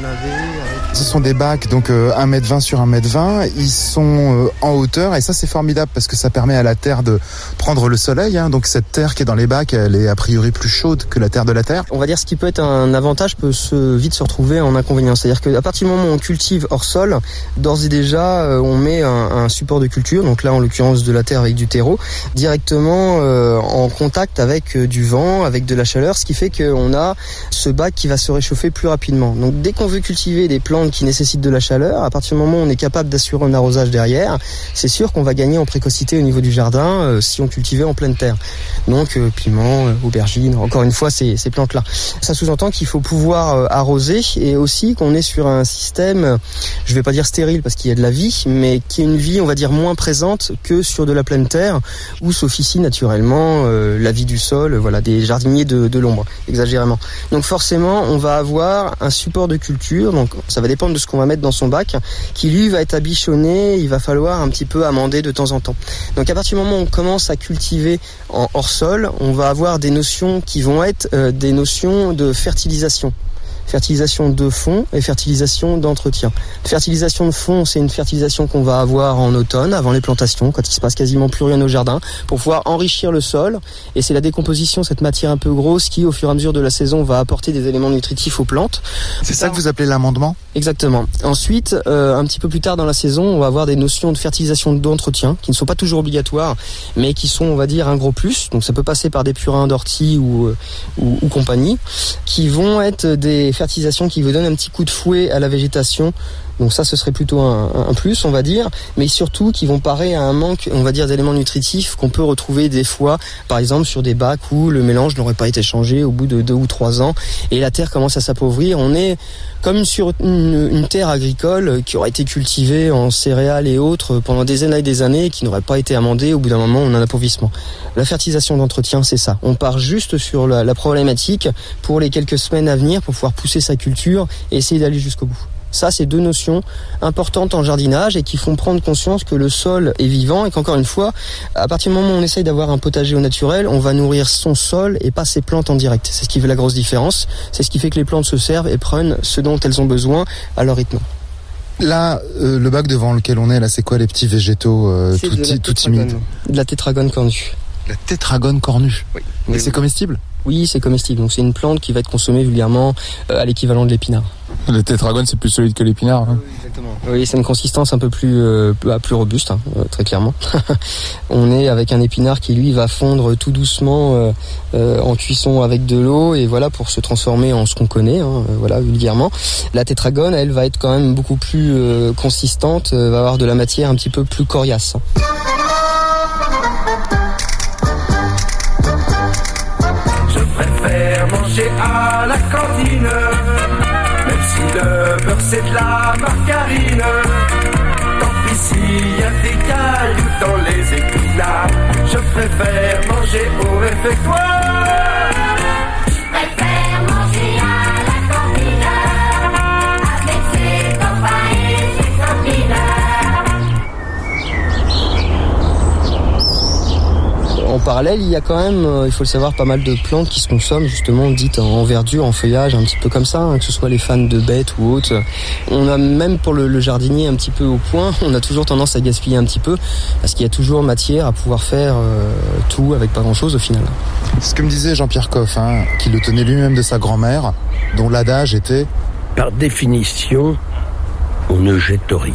Ce sont des bacs donc 1m20 sur 1m20. Ils sont en hauteur et ça c'est formidable parce que ça permet à la terre de prendre le soleil. Donc cette terre qui est dans les bacs, elle est a priori plus chaude que la terre de la terre. On va dire ce qui peut être un avantage peut vite se retrouver en inconvénient. C'est-à-dire qu'à partir du moment où on cultive hors sol, d'ores et déjà on met un support de culture, donc là en l'occurrence de la terre avec du terreau, directement en contact avec du vent, avec de la chaleur, ce qui fait qu'on a ce bac qui va se réchauffer plus rapidement. Donc dès qu'on veut cultiver des plantes qui nécessitent de la chaleur, à partir du moment où on est capable d'assurer un arrosage derrière, c'est sûr qu'on va gagner en précocité au niveau du jardin si on cultivait en pleine terre. Donc piment, aubergine, encore une fois ces plantes-là. Ça sous-entend qu'il faut pouvoir arroser et aussi qu'on est sur un système, je vais pas dire stérile parce qu'il y a de la vie, mais qui est une vie on va dire moins présente que sur de la pleine terre où s'officie naturellement la vie du sol, voilà, des jardiniers de l'ombre, exagérément. Donc forcément on va avoir un support de culture, donc ça va dépendre de ce qu'on va mettre dans son bac, qui lui va être abichonné, il va falloir un petit peu amender de temps en temps. Donc à partir du moment où on commence à cultiver en hors sol, on va avoir des notions qui vont être des notions de fertilisation. Fertilisation de fond et fertilisation d'entretien. Fertilisation de fond, c'est une fertilisation qu'on va avoir en automne, avant les plantations, quand il se passe quasiment plus rien au jardin, pour pouvoir enrichir le sol. Et c'est la décomposition, cette matière un peu grosse, qui, au fur et à mesure de la saison, va apporter des éléments nutritifs aux plantes. C'est ça que vous appelez l'amendement ? Exactement. Ensuite, un petit peu plus tard dans la saison, on va avoir des notions de fertilisation d'entretien, qui ne sont pas toujours obligatoires, mais qui sont, on va dire, un gros plus. Donc ça peut passer par des purins d'ortie ou compagnie, qui vont être des fertilisation qui vous donne un petit coup de fouet à la végétation. Donc ça, ce serait plutôt un plus, on va dire, mais surtout qui vont parer à un manque, on va dire, d'éléments nutritifs qu'on peut retrouver des fois, par exemple, sur des bacs où le mélange n'aurait pas été changé au bout de 2 ou 3 ans et la terre commence à s'appauvrir. On est comme sur une terre agricole qui aurait été cultivée en céréales et autres pendant des années et qui n'aurait pas été amendée. Au bout d'un moment, on a un appauvrissement. La fertilisation d'entretien, c'est ça. On part juste sur la problématique pour les quelques semaines à venir pour pouvoir pousser sa culture et essayer d'aller jusqu'au bout. Ça, c'est 2 notions importantes en jardinage et qui font prendre conscience que le sol est vivant et qu'encore une fois, à partir du moment où on essaye d'avoir un potager au naturel, on va nourrir son sol et pas ses plantes en direct. C'est ce qui fait la grosse différence. C'est ce qui fait que les plantes se servent et prennent ce dont elles ont besoin à leur rythme. Là, le bac devant lequel on est, là, c'est quoi les petits végétaux tout timides ? De la tétragone cornue. La tétragone cornue ? Oui. Et c'est comestible ? Oui, c'est comestible. Donc c'est une plante qui va être consommée vulgairement à l'équivalent de l'épinard. Le tétragone, c'est plus solide que l'épinard. Hein. Exactement. Oui, c'est une consistance un peu plus robuste, très clairement. On est avec un épinard qui, lui, va fondre tout doucement en cuisson avec de l'eau et voilà pour se transformer en ce qu'on connaît, vulgairement. La tétragone, elle, va être quand même beaucoup plus consistante, va avoir de la matière un petit peu plus coriace. Je préfère manger à la cantine, même si le beurre c'est de la margarine. Tant pis s'il y a des cailloux dans les épinards, je préfère manger au réfectoire. Je préfère manger à la cantine, avec ses copains et ses copines. En parallèle, il y a quand même, il faut le savoir, pas mal de plantes qui se consomment justement dites en verdure, en feuillage, un petit peu comme ça, que ce soit les fans de bêtes ou autres. On a même pour le jardinier un petit peu au point, on a toujours tendance à gaspiller un petit peu parce qu'il y a toujours matière à pouvoir faire tout avec pas grand-chose au final. C'est ce que me disait Jean-Pierre Coff, qui le tenait lui-même de sa grand-mère, dont l'adage était « Par définition, on ne jette rien ».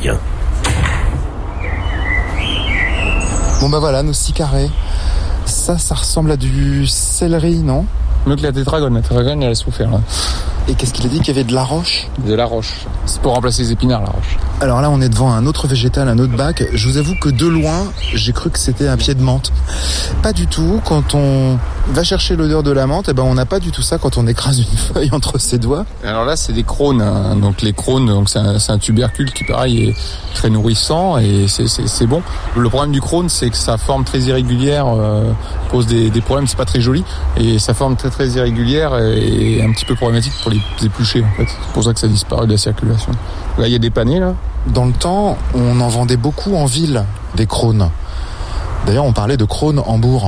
Bon bah voilà, nos 6 carrés. Ça ressemble à du céleri, non? Mieux que la tétragone. La tétragone, elle a souffert. Là. Et qu'est-ce qu'il a dit qu'il y avait de la roche? De la roche. C'est pour remplacer les épinards, la roche. Alors là, on est devant un autre végétal, un autre bac. Je vous avoue que de loin, j'ai cru que c'était un pied de menthe. Pas du tout. Quand on va chercher l'odeur de la menthe, on n'a pas du tout ça quand on écrase une feuille entre ses doigts. Alors là, c'est des crônes. Donc les crônes, c'est un tubercule qui, pareil, est très nourrissant et c'est bon. Le problème du crône, c'est que sa forme très irrégulière pose des problèmes. C'est pas très joli. Et sa forme très très irrégulière est un petit peu problématique pour les éplucher, en fait. C'est pour ça que ça disparaît de la circulation. Là, il y a des panais, là. Dans le temps, on en vendait beaucoup en ville, des crônes. D'ailleurs, on parlait de crônes en bourg.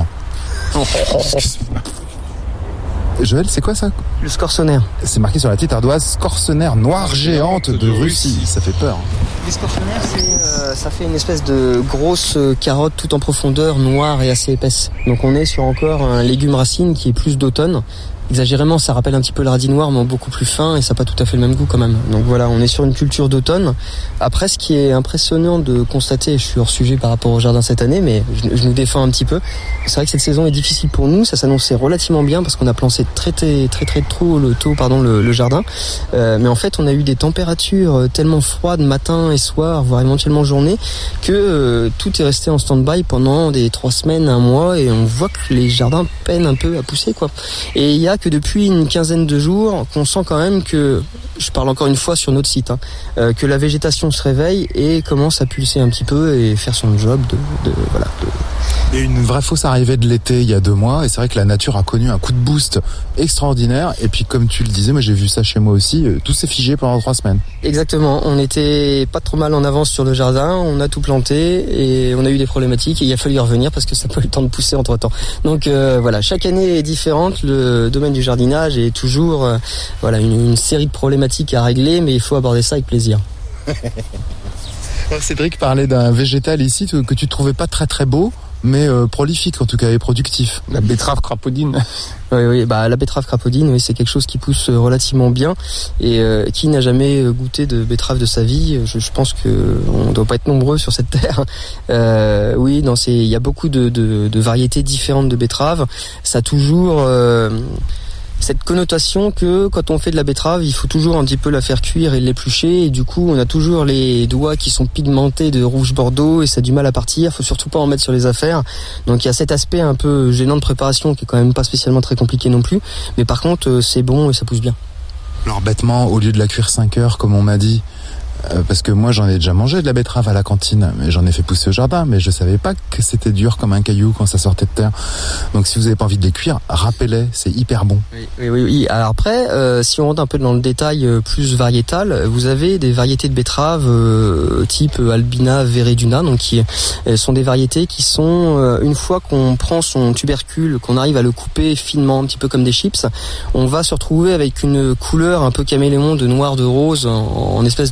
Joël, c'est quoi ça? Le scorsonnaire. C'est marqué sur la petite ardoise, scorsonnaire noire géante de Russie. Ça fait peur. Les scorsonnaires, ça fait une espèce de grosse carotte tout en profondeur, noire et assez épaisse. Donc on est sur encore un légume racine qui est plus d'automne. Exagérément, ça rappelle un petit peu le radis noir, mais beaucoup plus fin, et ça n'a pas tout à fait le même goût quand même. Donc voilà, on est sur une culture d'automne. Après, ce qui est impressionnant de constater, je suis hors sujet par rapport au jardin cette année, mais je nous défends un petit peu. C'est vrai que cette saison est difficile pour nous, ça s'annonçait relativement bien parce qu'on a planté très tôt le jardin. Mais en fait, on a eu des températures tellement froides matin et soir, voire éventuellement journée, que tout est resté en stand-by pendant des 3 semaines, 1 mois, et on voit que les jardins peinent un peu à pousser, quoi. Et il y a que depuis une quinzaine de jours qu'on sent quand même que, je parle encore une fois sur notre site, que la végétation se réveille et commence à pulser un petit peu et faire son job voilà. Il y a eu une vraie fausse arrivée de l'été il y a 2 mois, et c'est vrai que la nature a connu un coup de boost extraordinaire, et puis comme tu le disais, moi j'ai vu ça chez moi aussi, tout s'est figé pendant 3 semaines. Exactement, on était pas trop mal en avance sur le jardin, on a tout planté et on a eu des problématiques et il a fallu y revenir parce que ça n'a pas eu le temps de pousser entre temps. Donc voilà, chaque année est différente, le domaine du jardinage est toujours une série de problématiques à régler, mais il faut aborder ça avec plaisir. Cédric parlait d'un végétal ici que tu trouvais pas très très beau, mais prolifique en tout cas et productif. La betterave crapaudine. Oui, la betterave crapaudine, oui, c'est quelque chose qui pousse relativement bien, et qui n'a jamais goûté de betterave de sa vie. Je pense que on doit pas être nombreux sur cette terre. Il y a beaucoup de variétés différentes de betteraves. Ça a toujours cette connotation que quand on fait de la betterave, il faut toujours un petit peu la faire cuire et l'éplucher, et du coup on a toujours les doigts qui sont pigmentés de rouge bordeaux et ça a du mal à partir. Faut surtout pas en mettre sur les affaires. Donc il y a cet aspect un peu gênant de préparation qui est quand même pas spécialement très compliqué non plus, mais par contre c'est bon et ça pousse bien. Alors bêtement, au lieu de la cuire 5 heures comme on m'a dit, parce que moi j'en ai déjà mangé de la betterave à la cantine, mais j'en ai fait pousser au jardin, mais je savais pas que c'était dur comme un caillou quand ça sortait de terre. Donc si vous avez pas envie de les cuire, râpez-les, c'est hyper bon. Oui. Alors après, si on rentre un peu dans le détail plus variétal, vous avez des variétés de betteraves type Albina Vereduna, donc qui sont des variétés qui sont, une fois qu'on prend son tubercule, qu'on arrive à le couper finement, un petit peu comme des chips, on va se retrouver avec une couleur un peu caméléon de noir, de rose, en espèce de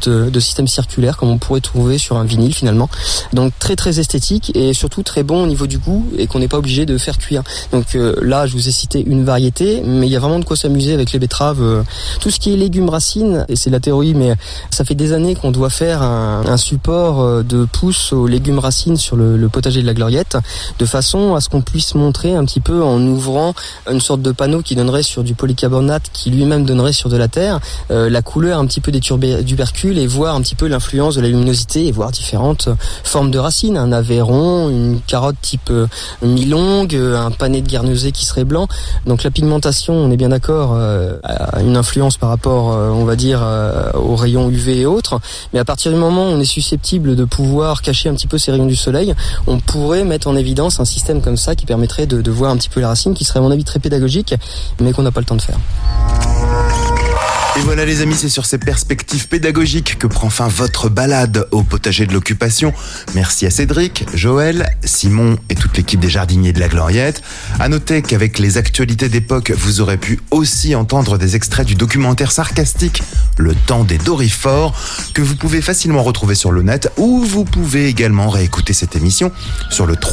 système circulaire comme on pourrait trouver sur un vinyle finalement. Donc très très esthétique et surtout très bon au niveau du goût et qu'on n'est pas obligé de faire cuire. Donc là je vous ai cité une variété, mais il y a vraiment de quoi s'amuser avec les betteraves. Tout ce qui est légumes racines, et c'est la théorie, mais ça fait des années qu'on doit faire un support de pousse aux légumes racines sur le potager de la Gloriette, de façon à ce qu'on puisse montrer un petit peu en ouvrant une sorte de panneau qui donnerait sur du polycarbonate, qui lui-même donnerait sur de la terre, la couleur un petit peu des tubercules et voir un petit peu l'influence de la luminosité et voir différentes formes de racines, un aveyron, une carotte type mi-longue, un pané de guernesey qui serait blanc. Donc la pigmentation, on est bien d'accord, a une influence par rapport, on va dire, aux rayons UV et autres, mais à partir du moment où on est susceptible de pouvoir cacher un petit peu ces rayons du soleil, on pourrait mettre en évidence un système comme ça qui permettrait de voir un petit peu les racines, qui serait à mon avis très pédagogique, mais qu'on n'a pas le temps de faire. Et voilà les amis, c'est sur ces perspectives pédagogiques que prend fin votre balade au potager de l'occupation. Merci à Cédric, Joël, Simon et toute l'équipe des jardiniers de la Gloriette. À noter qu'avec les actualités d'époque, vous aurez pu aussi entendre des extraits du documentaire sarcastique Le temps des Dorifores, que vous pouvez facilement retrouver sur le net, ou vous pouvez également réécouter cette émission sur le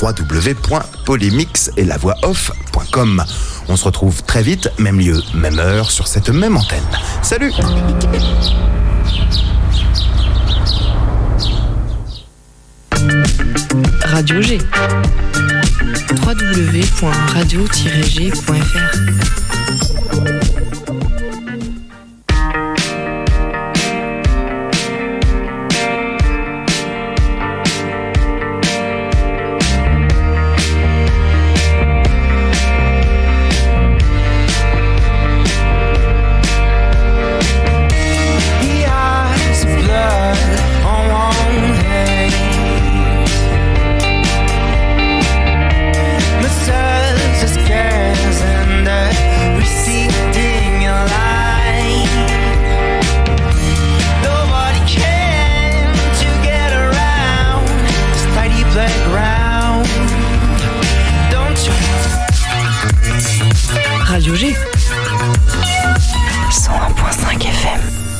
www.polymix-et-la-voix-off.com. On se retrouve très vite, même lieu, même heure, sur cette même antenne. Salut! Radio G. www.radio-g.fr. Radio G. 101.5 FM.